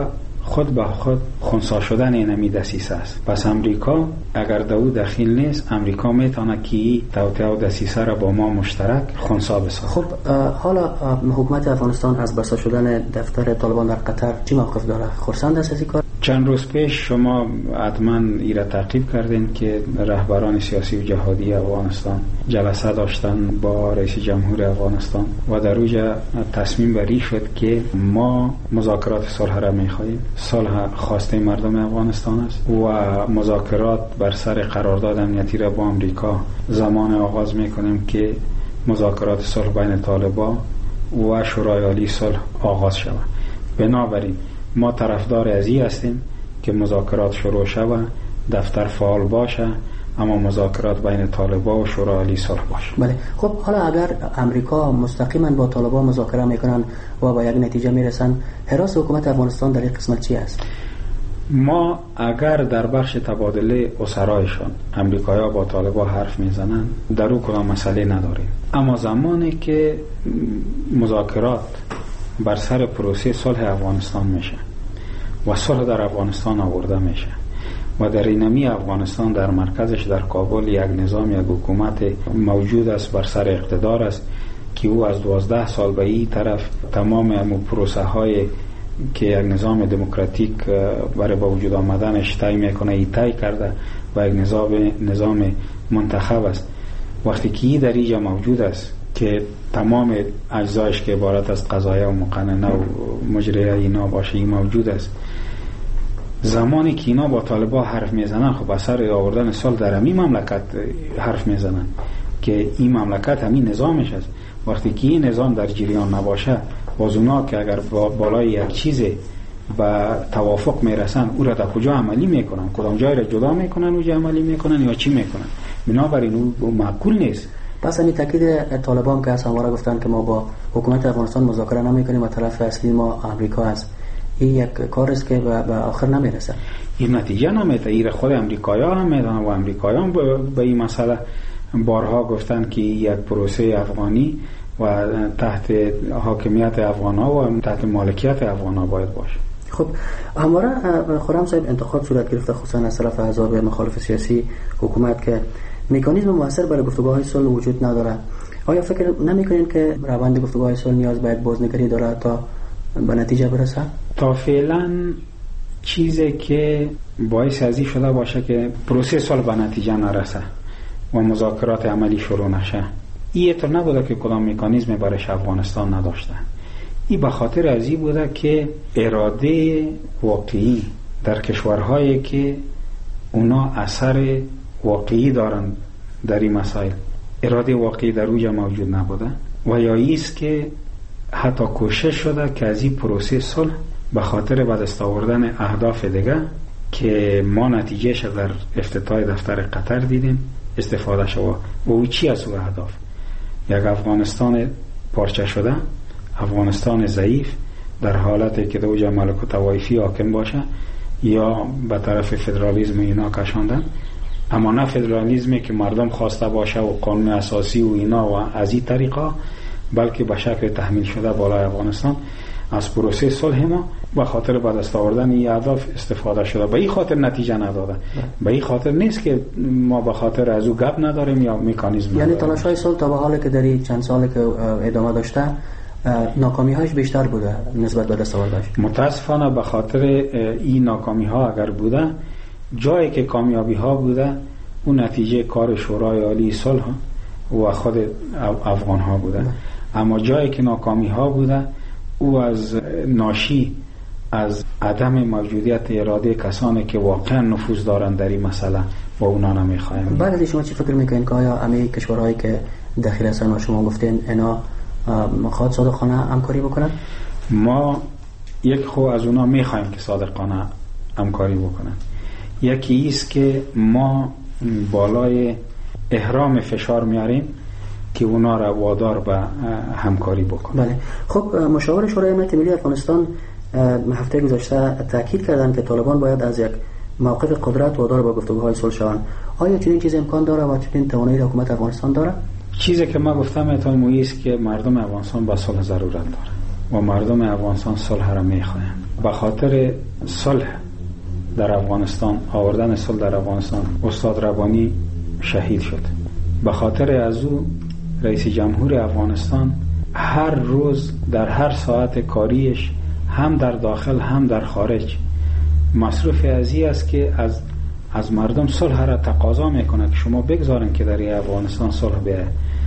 خود به خود خنثی شدن اینمی دسیسه است. پس امریکا اگر دو دخیل نیست، امریکا میتونه که توطئه و دسیسه را با ما مشترک خنثی بسازه. خب حالا حکومت افغانستان از بسته شدن دفتر طالبان در قطر چی موقف داره؟ خرسند است از این کار؟ چند روز پیش شما حتما ایره تعقیب کردین که رهبران سیاسی و جهادی افغانستان جلسه داشتن با رئیس جمهور افغانستان و در اوجا تصمیم بری شد که ما مذاکرات صلح را می‌خواهیم. صلح خواسته مردم افغانستان است و مذاکرات بر سر قرارداد امنیتی را با امریکا زمان آغاز می‌کنیم که مذاکرات صلح بین طالبان و شورای عالی صلح آغاز شود. بنابراین ما طرفدار از این هستیم که مذاکرات شروع شود، دفتر فعال باشه، اما مذاکرات بین طالبان و شورای عالی صلح باشه. بله. خب حالا اگر امریکا مستقیما با طالبان مذاکره میکنن و با یک نتیجه میرسن، حراس حکومت افغانستان در این قسمت چی است؟ ما اگر در بخش تبادله اسرایشان امریکایی‌ها با طالبان حرف میزنن، در اون کدام مسئله نداریم. اما زمانی که مذاکرات بر سر پروسه صلح افغانستان میشه و صلح در افغانستان آورده میشه و در اینمی افغانستان در مرکزش در کابل یک نظام، یک حکومت موجود است بر سر اقتدار است که او از 12 سال به این طرف تمام پروسه های که یک نظام دموکراتیک برای با وجود آمدنش طی میکنه ای طی کرده و یک نظام منتخب است. وقتی که این در اینجا موجود است که تمام اجزایش که عبارت از قضایه و مقننه و مجریه اینا باشه این موجود است، زمانی که اینا با طالبان حرف میزنن خب اثر آوردن سال در همین مملکت حرف میزنن که این مملکت همین نظامش است. وقتی که این نظام در جریان نباشه، باز اونا که اگر بالای یک چیز به توافق میرسن او را در کجا عملی میکنن، کدام جای را جدا میکنن و عملی میکنن یا چی میکنن؟ بنابراین او معقول نیست. پس همین تاکید طالبان که همواره گفتن که ما با حکومت افغانستان مذاکره نمیکنیم و طرف اصلی ما امریکا است، این یک کار است که به آخر نمیرسه. این نتیجه نمیده. این خود امریکایی‌ها هم میدونن و امریکایی‌ها به این مسئله بارها گفتن که یک پروسه افغانی و تحت حاکمیت افغان‌ها و تحت مالکیت افغان‌ها باید باشه. خب همواره خرم صاحب انتخاب صورت گرفته خصوصا از طرف احزاب مخالف سیاسی حکومت که مکانیزم موثر برای گفتگوهای صلح وجود نداره. آیا فکر نمی‌کنید که روند گفتگوهای صلح نیاز باید بازنگری داره تا به نتیجه برسه؟ تا فعلا چیزی که باعث ازی شده باشه که پروسه صلح به نتیجه نرسه و مذاکرات عملی شروع نشه، این تو نبوده که کدام مکانیزم برای افغانستان نداشته. این به خاطر ازی بوده که اراده واقعی در کشورهایی که اونا اثر واقعی دارن در این مسائل، اراده واقعی در اوجا موجود نبوده و یا ایست که حتی کوشش شده که از این پروسه صلح به خاطر به دست آوردن اهداف دیگه که ما نتیجهش در افتتاح دفتر قطر دیدیم استفاده شده. و او چی از او اهداف؟ یک افغانستان پارچه شده، افغانستان ضعیف در حالتی که در اوجا ملک و طوایفی حاکم باشه یا به طرف فدرالیسم اینا کشاندن، اما نه فدرالیسمی که مردم خواسته باشه و قانون اساسی و اینا و از این طریقا، بلکه به شکل تحمیل شده بالای افغانستان از پروسه صلح ما به خاطر به دست آوردن این اهداف استفاده شده. به این خاطر نتیجه نداده. به این خاطر نیست که ما به خاطر از او گپ نداریم یا مکانیزم یعنی تلاش‌های صلح تا به حالی که در این چند سالی که ادامه داشته ناکامی‌هاش بیشتر بوده نسبت به دستاوردش. متاسفانه به خاطر این ناکامی‌ها اگر بوده، جایی که کامیابی‌ها بوده اون نتیجه کار شورای عالی صلح و خود افغان‌ها بوده. اما جایی که ناکامی‌ها بوده او از ناشی از عدم موجودیت اراده کسانی که واقعا نفوذ دارن در این مسئله با اونا نمیخوایم. بعد از شما چی فکر میکنین که آیا همه کشورهایی که داخل هستن و شما گفتین اینا مخاط صادقانه همکاری بکنن؟ ما یک خو از اونا میخوایم که صادقانه همکاری بکنن. یکی ایست که ما بالای احرام فشار میاریم که اونا را وادار به همکاری بکنن. بله. خب مشاور شورای امنیت ملی افغانستان هفته گذشته تاکید کردن که طالبان باید از یک موقف قدرت وادار به گفتگوهای صلح شوند. آیا چنین چیزی امکان داره و چنین توانایی حکومت افغانستان داره؟ چیزی که ما گفتم اتای است که مردم افغانستان با صلح ضرورت داره و مردم افغانستان صلح را میخواهند. به خاطر صلح در افغانستان، آوردن صلح در افغانستان، استاد ربانی شهید شد. به خاطر از او رئیس جمهور افغانستان هر روز در هر ساعت کاریش هم در داخل هم در خارج مصروف ازی است که از مردم صلح را تقاضا میکنه که شما بگذارن که در افغانستان صلح بیاید.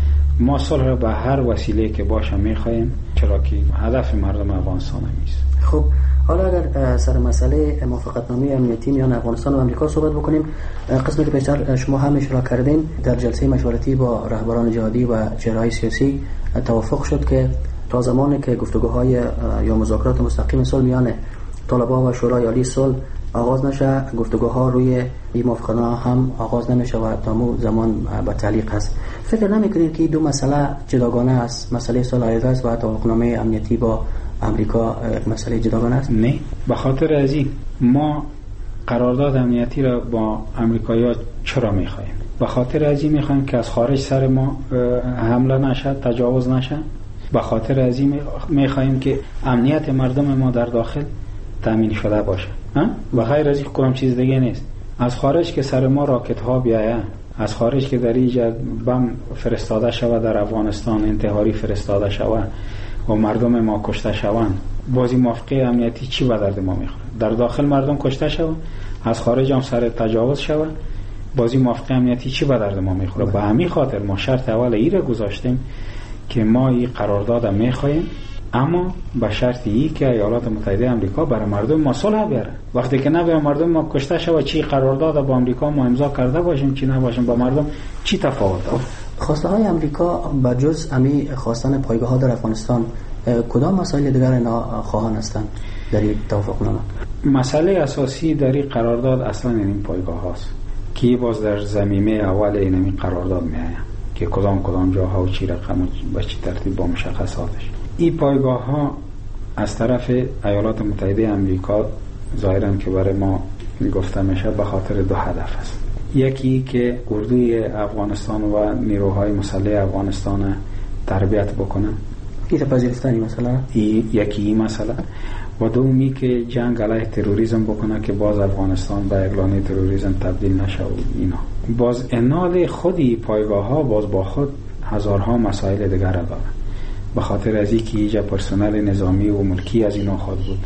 ما صلح را به هر وسیله که باشه میخوایم، چرا که هدف مردم افغانستان همیست. خب حالا اگر سر مسئله موافقتنامه امنیتی میان افغانستان و امریکا صحبت بکنیم، قسمی که پیشتر شما هم اشاره کردین در جلسه مشورتی با رهبران جهادی و چهره‌های سیاسی توافق شد که تا زمانی که گفتگوهای یا مذاکرات مستقیم صلح میان طالبان و شورای عالی صلح آغاز نشه، گفتگوها روی این موافقتنامه هم آغاز نمیشه و تا زمان به تعلیق است. فکر نمیکنید که دو مسئله جداگانه است؟ مسئله صلح است و توافقنامه امنیتی با امریکا مسئله جداگانه است؟ نه، به خاطر از این ما قرارداد امنیتی را با امریکایی‌ها چرا می‌خوایم؟ به خاطر از این می‌خوایم که از خارج سر ما حمله نشه، تجاوز نشه. به خاطر از این می‌خوایم که امنیت مردم ما در داخل تامین شده باشه. و غیر از این کدام چیز دیگه نیست. از خارج که سر ما راکت‌ها بیاید، از خارج که در اینجا بم فرستاده شود در افغانستان، انتحاری فرستاده شود و مردم ما کشته شوند، بازی موافقه امنیتی چی به درد ما میخوره؟ در داخل مردم کشته شوند، از خارج هم سر تجاوز شود، بازی موافقه امنیتی چی به درد ما میخوره؟ به همین خاطر ما شرط اول ای را گذاشتیم که ما این قرارداد میخوایم، اما به شرط ای که ایالات متحده آمریکا برای مردم ما صلح بیاره. وقتی که نه به مردم ما کشته شود، چی قرارداد با آمریکا ما امضا کرده باشیم چی نباشیم، با مردم چی تفاوت داره؟ خواسته های آمریکا به جز امی خواستن پایگاه ها در افغانستان کدام مسائل دیگر اینا خواهان هستند در این توافقنامه؟ مسئله اساسی در این قرارداد اصلا این پایگاه هاست که باز در ضمیمه اول این قرارداد می آید که کدام جاها و چی رقم و چی ترتیب با مشخصاتش. این پایگاه ها از طرف ایالات متحده آمریکا ظاهرا که برای ما گفته میشه به خاطر دو هدف است. یکی که اردوی افغانستان و نیروهای مسلح افغانستان تربیت بکنن، این پذیرفتنی مثلا یکی این مسئله، و دومی که جنگ علیه تروریسم بکنه که باز افغانستان به اعلان تروریسم تبدیل نشه و اینا. باز انال خودی پایگاه ها باز با خود هزارها مسائل دیگر داره، به خاطر از اینکه اینجا پرسنل نظامی و ملکی از اینا خود بود،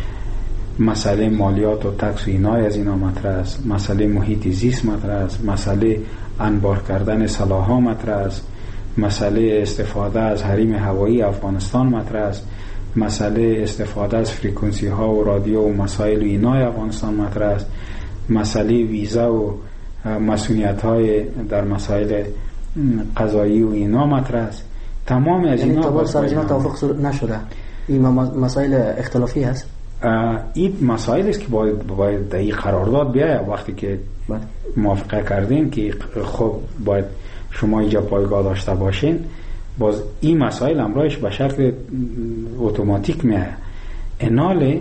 مسئله مالیات و تکس و اینای از اینا مطرح است، مسئله محیط زیست مطرح است، مسئله انبار کردن سلاح‌ها مطرح است، مسئله استفاده از حریم هوایی افغانستان مطرح است، مسئله استفاده از فرکانسی ها و رادیو و مسائل و اینای افغانستان مطرح است، مسئله ویزا و مسئولیت های در مسائل قضایی و اینا مطرح است. تمام از اینا باز سر اینا توافق نشده. این مسائل اختلافی هست. این مسائل است که باید در این قرارداد بیاید. وقتی که موافقه کردیم که خب باید شما اینجا پایگاه داشته باشین، باز این مسائل امرایش به شکل اتوماتیک میاد. انال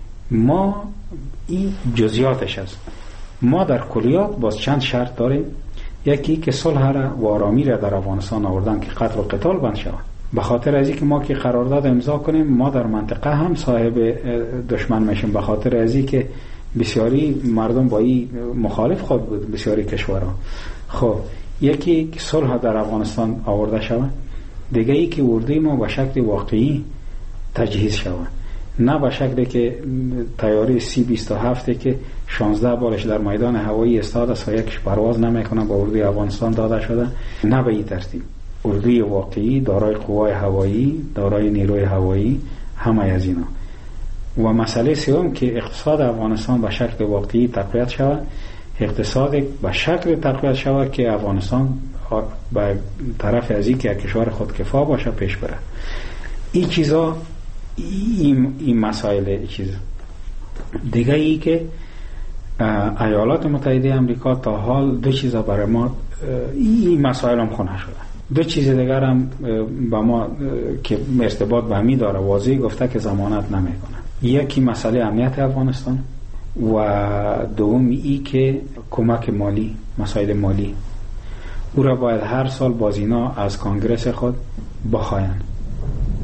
ما این جزئیاتش است. ما در کلیات باز چند شرط داریم. یکی که صلح را و آرامی را در افغانستان آوردن که قتل و قتال بند شود. به خاطر از اینکه ما که قرارداد امضا کنیم ما در منطقه هم صاحب دشمن میشیم، به خاطر از اینکه بسیاری مردم با این مخالف خود بود، بسیاری کشورها. خب یکی که صلح در افغانستان آورده شود، دیگه ای که اردوی ما به شکل واقعی تجهیز شود، نه به شکلی که طیاره C-27 که 16 بارش در میدان هوایی استاد است و یکش پرواز نمیکنه با اردوی افغانستان داده شده، نه به این ترتیب. اردوی واقعی دارای قوای هوایی، دارای نیروی هوایی، همه از اینا. و مسئله سوم که اقتصاد افغانستان به شکل واقعی تقویت شود، اقتصاد به شکل تقویت شود که افغانستان به طرف از این که کشور خودکفا باشه پیش بره. این چیزا این مسائل چیز دیگه ای که ایالات متحده آمریکا تا حال دو چیزا برای ما این مسائل هم خونه شده. دو چیز دیگر هم با ما که ارتباط به همی داره واضح گفته که ضمانت نمیکنه. یکی مسئله امنیت افغانستان و دوم ای که کمک مالی، مسائل مالی او را باید هر سال باز اینا از کانگرس خود بخواین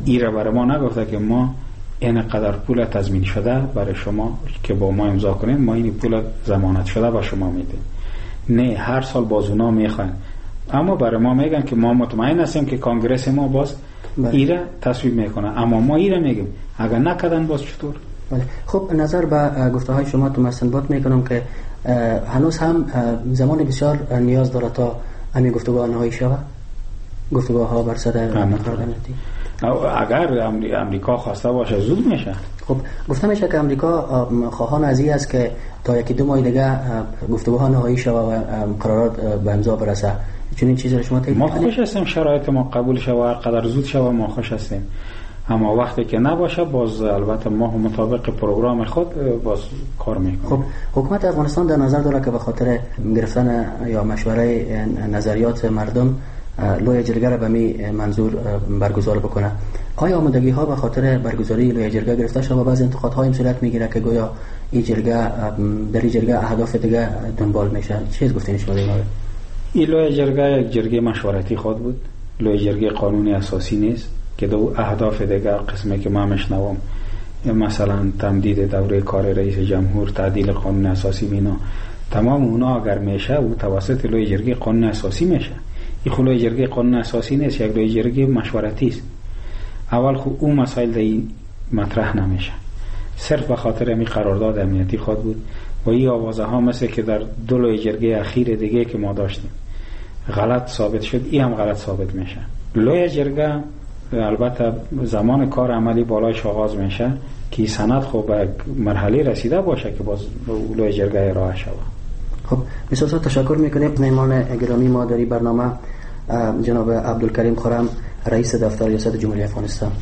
ایره برای ما نگفته که ما اینقدر پول تضمین شده برای شما که با ما امضا کنید، ما این پول ضمانت شده به شما میدیم. نه، هر سال باز اونا میخوان، اما برای ما میگن که ما مطمئن هستیم که کانگرس ما باز ایره تصویب میکنه، اما ما ایره میگیم اگر نکردن باز چطور؟ بله. خب نظر به گفته های شما تو استنباط میکنم که هنوز هم زمان بسیار نیاز داره تا همین گفتگوها نهایی شود، گفتگوها بر سر مقررنتی. اگر امریکا خواسته باشه زود میشه. خب گفته میشه که امریکا خواهان از این است که تا 1-2 ماه دیگه گفتگوها نهایی شود و قرارات به امضا برسه. چون این چیزا شما ما خوش هستیم شرایط ما قبول شود، هر قدر زود شود ما خوش هستیم، اما وقتی که نباشه باز البته ما مطابق پروگرام خود باز کار میکنیم. خب حکومت افغانستان در نظر داره که به خاطر گرفتن یا مشوره نظریات مردم لوی جرگه را به می منظور برگزار بکنه. آیا آمادگی ها به خاطر برگزاری لوی جرگه گرفته شده و بعضی انتقادها این صورت میگیره که گویا این جرگه در این جرگه اهداف دیگه دنبال میشه؟ چیز گفتین شما دیگه؟ این لوی جرگه یک جرگه مشورتی خود بود، لوی جرگه قانونی اساسی نیست که دو اهداف دیگه قسمی که ما میشنوم مثلا تمدید دوره کار رئیس جمهور، تعدیل قانون اساسی، مینا تمام اونا اگر میشه و توسط لوی جرگه قانون اساسی میشه. این خلوی جرگه قانون اساسی نیست، یک لوی جرگه مشورتی است. اول خب اون مسائل این مطرح نمیشه، صرف به خاطر همین قرارداد امنیتی خود بود و این آوازه ها مثل که در 2 لوی جرگه اخیر دیگه که ما داشتیم غلط ثابت شد، این هم غلط ثابت میشه. لوی جرگه البته زمان کار عملی بالایش آغاز میشه که سند خب به مرحله رسیده باشه که باز لوی جرگه راه شود. خب بسیار تشکر میکنیم. مهمان گرامی ما در برنامه جناب عبدالکریم خرم، رئیس دفتر ریاست جمهوری افغانستان.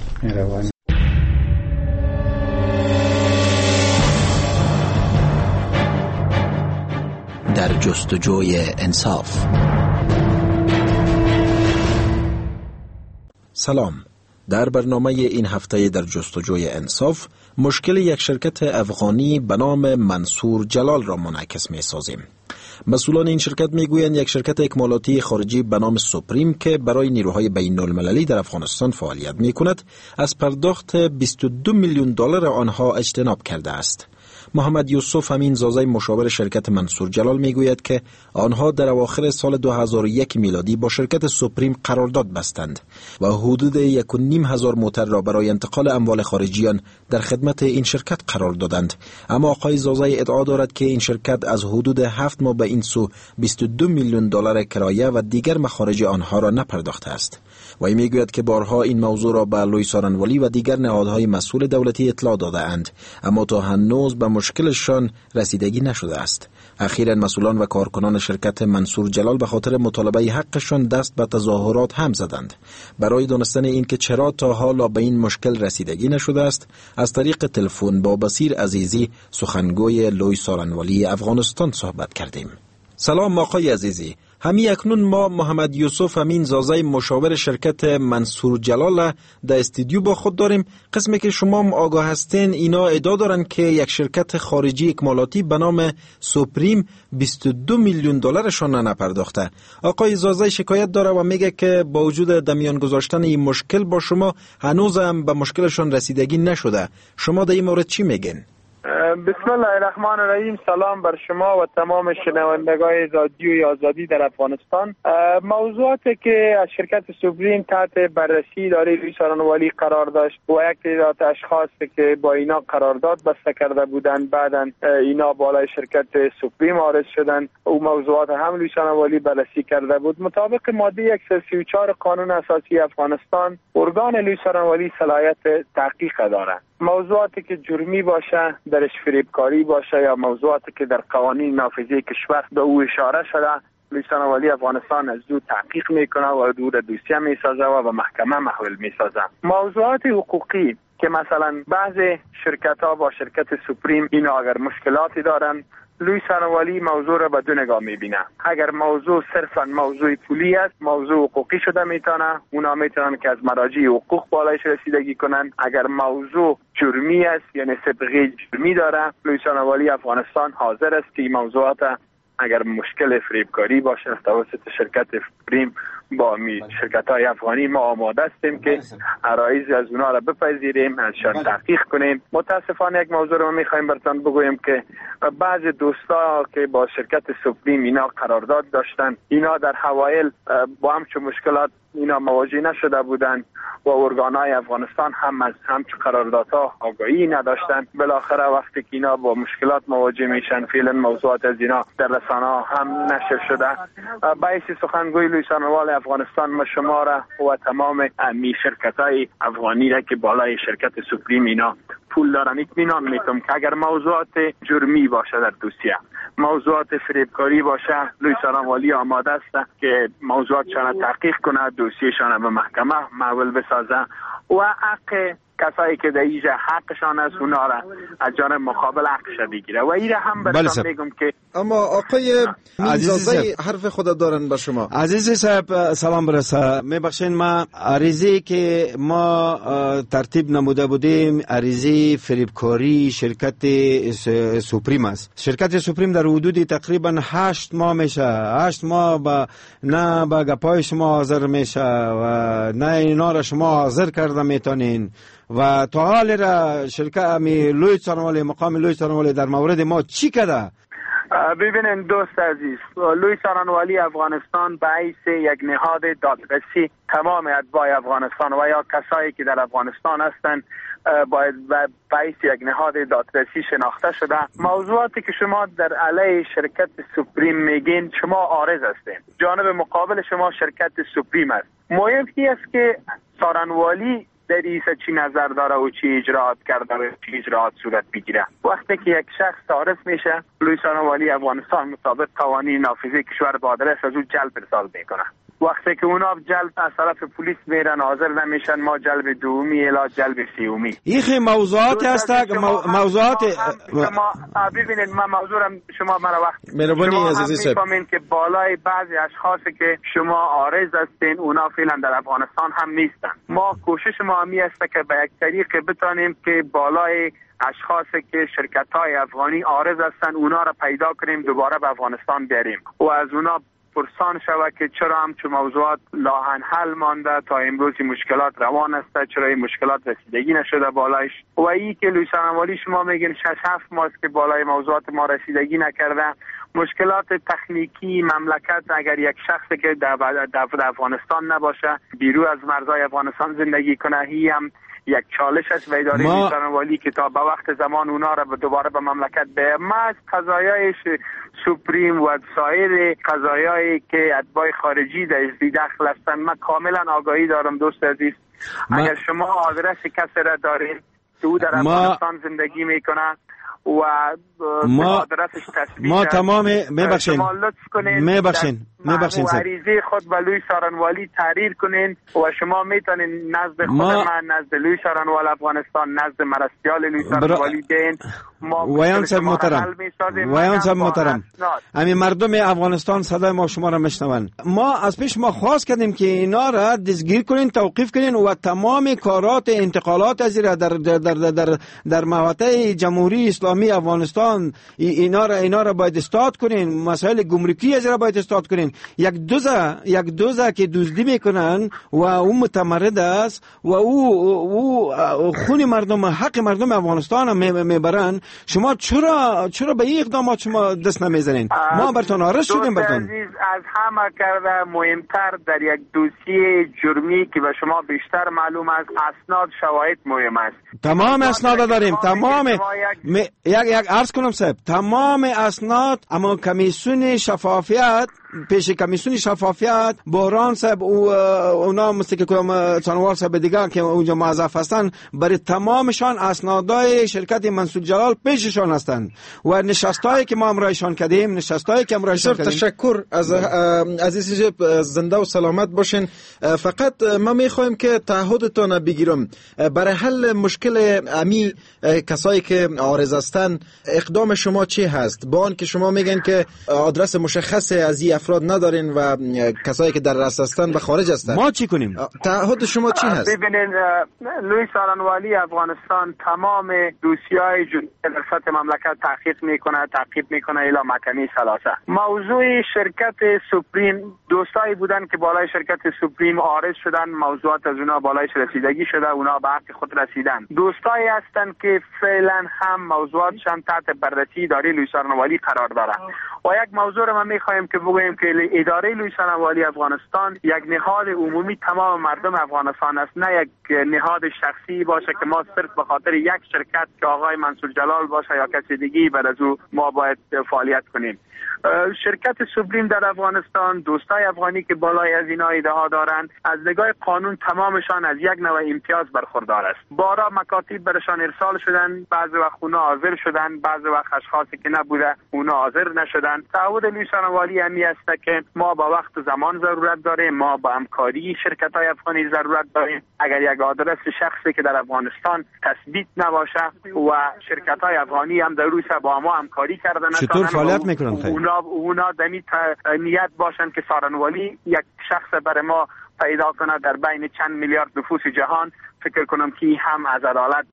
در جستجوی انصاف. سلام. در برنامه این هفته در جستجوی انصاف مشکل یک شرکت افغانی به نام منصور جلال را منعکس می سازیم. مسئولان این شرکت می گویند یک شرکت اکمالاتی خارجی به نام سوپریم که برای نیروهای بین المللی در افغانستان فعالیت می کند از پرداخت 22 میلیون دلار آنها اجتناب کرده است. محمد یوسف امین زازای مشاور شرکت منصور جلال میگوید که آنها در اواخر سال 2001 میلادی با شرکت سوپریم قرارداد بستند و حدود 1,500 موتر را برای انتقال اموال خارجیان در خدمت این شرکت قرار دادند. اما آقای زازای ادعا دارد که این شرکت از حدود 7 ماه به این سو 22 میلیون دلار کرایه و دیگر مخارج آنها را نپرداخته است. و میگوید که بارها این موضوع را به لوی سارنوالی و دیگر نهادهای مسئول دولتی اطلاع داده اند، اما تا هنوز به مشکلشان رسیدگی نشده است. اخیراً مسئولان و کارکنان شرکت منصور جلال به خاطر مطالبه حقشان دست به تظاهرات هم زدند. برای دانستن این که چرا تا حالا به این مشکل رسیدگی نشده است، از طریق تلفن با بصیر عزیزی، سخنگوی لوی سارنوالی افغانستان صحبت کردیم. سلام آقای عزیزی. همین اکنون ما محمد یوسف امین زازای مشاور شرکت منصور جلال در استودیو با خود داریم. قسمی که شما آگاه هستین اینا ادعا دارن که یک شرکت خارجی اکمالاتی به نام سوپریم 22 میلیون دلارشان نپرداخته. آقای زازای شکایت داره و میگه که با وجود در میان گذاشتن این مشکل با شما هنوزم به مشکلشان رسیدگی نشده. شما در این مورد چی میگین؟ بسم الله الرحمن الرحیم. سلام بر شما و تمام شنوندگان رادیوی آزادی در افغانستان. موضوعاتی که از شرکت سوپریم تحت بررسی اداره لوی سارنوالی قرار داشت و یک تعداد اشخاص که با اینا قرارداد بسته کرده بودند، بعداً اینا بالای شرکت سوپریم عارض شدند. او موضوعات هم لوی سارنوالی بررسی کرده بود. مطابق ماده 134 قانون اساسی افغانستان، ارگان لوی سارنوالی صلاحیت تحقیق دارد. موضوعاتی که جرمی باشه، درش فریبکاری باشه یا موضوعاتی که در قوانین نافذه کشور به او اشاره شده، لوی سارنوالی افغانستان از دو تحقیق میکنه و دور دوسیه میسازه و به محکمه محول میسازه. موضوعات حقوقی که مثلا بعضی شرکت ها با شرکت سوپریم اینا اگر مشکلاتی دارن، لوی سارنوالی موضوع را به دو نگاه میبینه. اگر موضوع صرفا موضوع پولی است، موضوع حقوقی شده میتونه، اونا میتونن که از مراجع حقوق بالایش رسیدگی کنن. اگر موضوع جرمی است یعنی سابقه جرمی داره، لوی سارنوالی افغانستان حاضر است که این موضوعات اگر مشکل فریبکاری باشه توسط شرکت سوپریم با شرکت‌های افغانی ما آماده هستیم که عرایض از اونا را بپذیریم، ازشان تحقیق کنیم. متاسفانه یک موضوع رو می‌خوایم براتون بگویم که بعض دوستا که با شرکت سوپریم اینا قرارداد داشتن، اینا در اوایل با همچون مشکلات اینا مواجه نشده بودند و ارگان‌های افغانستان هم از همچون قراردادها آگاهی نداشتند. بالاخره وقتی که اینا با مشکلات مواجه میشن، فعلا موضوعات از اینا در رسانه‌ها هم نشر شده. باعث سخنگوی لوی سرنوال افغانستان ما شما را و تمام شرکت‌های افغانی را که بالای شرکت سوپریم اینا پول دارن اطمینان میتونم که اگر موضوعات جرمی باشه در دوسیه، موضوعات فریبکاری باشه، لوی سرنوالی آماده است که موضوعاتشان تحقیق کنه، دوسیهشان به محکمه محول بسازه و حق کسایی که در اینجا حقشان از اونا را از جانب مقابل حقش بگیره و ایره هم برشان میگم که. اما آقای میرزایی حرف خود دارن به شما. عزیزی صاحب سلام برسه. میبخشین ما عریضی که ما ترتیب نموده بودیم عریضی فریبکاری شرکت سوپریم است. شرکت سوپریم در حدود تقریبا 8 ماه میشه. 8 ماه نه با گپای شما حاضر میشه و نه اینا را شما حاضر کرده میتونین و تا حال را شرکت لوی سرنوالی مقام لوی سرنوالی در مورد ما چی کرده؟ ببینید دوست عزیز، لوی سرنوالی افغانستان به حیث یک نهاد دادرسی تمام اتباع افغانستان و یا کسایی که در افغانستان هستند باید به حیث یک نهاد دادرسی شناخته شده. موضوعاتی که شما در علیه شرکت سوپریم میگین شما عارض هستین، جانب مقابل شما شرکت سوپریم است. مهم است که سرنوالی در ایسا چی نظر داره و چی اجراعات کرده و چی اجراعات صورت بگیره. وقتی که یک شخص تعارف میشه، لوی سرنوالی افغانستان مطابق قوانین نافذه کشور به آدرس از او جلب ارسال میکنه. وقتی که اونا جلب از طرف پلیس میرن حاضر نمیشن، ما جلب دومی الی جلب سیومی. این موضوعات هست موضوعات ببینید ما موضوع شما مرا وقت مهربانی عزیزی صاحب میفهمین که بالای بعضی اشخاصی که شما عارض هستین اونا فعلا در افغانستان هم نیستن. ما کوشش ما همی است که به یک طریق بتونیم که بالای اشخاصی که شرکت‌های افغانی عارض هستن اونا را پیدا کنیم، دوباره به افغانستان بیاریم و از اونا پرسان شود که چرا همچون موضوعات لاحن حل مانده، تا امروز مشکلات روان است، چرا این مشکلات رسیدگی نشده بالایش. و این که لوی سرنوالی شما میگین 6-7 ماه که بالای موضوعات ما رسیدگی نکرده. مشکلات تکنیکی مملکت اگر یک شخصی که در افغانستان نباشه، بیرون از مرزهای افغانستان زندگی کنه، هی هم یک چالش است و اداره لوی سرنوالی که تا به وقت زمان اونا را دوباره به مملکت به ما از قضایای سوپریم و سایر قضایایی که اتباع خارجی در ازدی دخل هستند من کاملا آگاهی دارم دوست عزیز. اگر شما آدرس کسی را دارید که او در افغانستان زندگی میکنه و آدرسش تثبیت ما تمام میبخشین عریضه خود به لوی سرنوالی تحریر کنین و شما میتونین نزد خود من، نزد لوی سرنوال افغانستان، نزد مرستیال لوی سرنوالی دین. ویان صاحب محترم همین مردم افغانستان صدای ما شما را میشنون. ما از پیش ما خواست کردیم که اینا را دستگیر کنین، توقیف کنین و تمام کارات انتقالات از در مقاطع جمهوری اسلامی افغانستان اینا را باید استاد کنین. مسائل گمرکی از را باید استاد کنین. یک دوزه که دزدی میکنن و اون متمرد است و او خون مردم، حق مردم افغانستان میبرن. شما چرا به این اقدامات شما دست نمیزنین؟ ما براتون عارض شدیم. براتون عزیز از همه کرده مهمتر در یک دوسیه جرمی که به شما بیشتر معلوم است، اسناد شواهد مهم است. تمام اسناد داریم، تمام یک عرض کنم صاحب، تمام اسناد. اما کمیسیون شفافیت، پیش کمیسیون شفافیت بحران صاحب اونا مثل که سرنوال صاحب دیگر که اونجا موظف هستن، برای تمامشان اسنادای شرکت منصور جلال پیششان هستند و نشستایی که ما امرایشان کردیم تشکر از عزیز زنده و سلامت باشین. فقط ما میخوایم که تعهدتان بگیرم برای حل مشکل امی کسایی که عارض هستند. اقدام شما چی هست؟ با آن که شما میگن که آدرس مشخص از این افراد ندارین و کسایی که در رأس هستند به خارج هستند. ما چی کنیم؟ تعهد شما چی هست؟ ببینید لوی سارنوالی افغانستان تمام دوسیای در سطح مملکت تحقیق میکنه، تعقیب میکنه الی مکنی ثلاثه. موضوع شرکت سوپریم، دوستایی بودن که بالای شرکت سوپریم عارض شدن، موضوعات از اونا بالایش رسیدگی شده، اونا به حق خود رسیدن. دوستایی هستن که فعلا هم موضوعاتشان تحت بررسی اداره لوی سارنوالی قرار داره. و یک موضوع رو ما میخوایم که بگوییم که اداره لوی سارنوالی افغانستان یک نهاد عمومی تمام مردم افغانستان است، نه یک نهاد شخصی باشه که ما صرف به خاطر یک شرکت که آقای منصور جلال باشه یا کسی دیگی بعد از او ما باید فعالیت کنیم. شرکت سوپریم در افغانستان، دوستای افغانی که بالای از اینا ایده ها دارند، از نگاه قانون تمامشان از یک نوع امتیاز برخوردار است. بارا مکاتب برشان ارسال شدن، بعضی وقت اونا حاضر شدن، بعضی وقت اشخاصی که نبوده اونا حاضر نشدن. تعهد لوی سارنوالی همی است که ما با وقت زمان ضرورت داریم، ما با همکاری شرکت های افغانی ضرورت داریم. اگر یک آدرس شخصی که در افغانستان تثبیت نباشه و شرکت های افغانی هم در روسیه با ما همکاری کردن، چطور فعالیت میکنن؟ اونا دمی نیت باشن که سارنوالی یک شخص برای ما پیدا کنه در بین چند میلیارد نفوس جهان. فکر کنم که هم از عدالت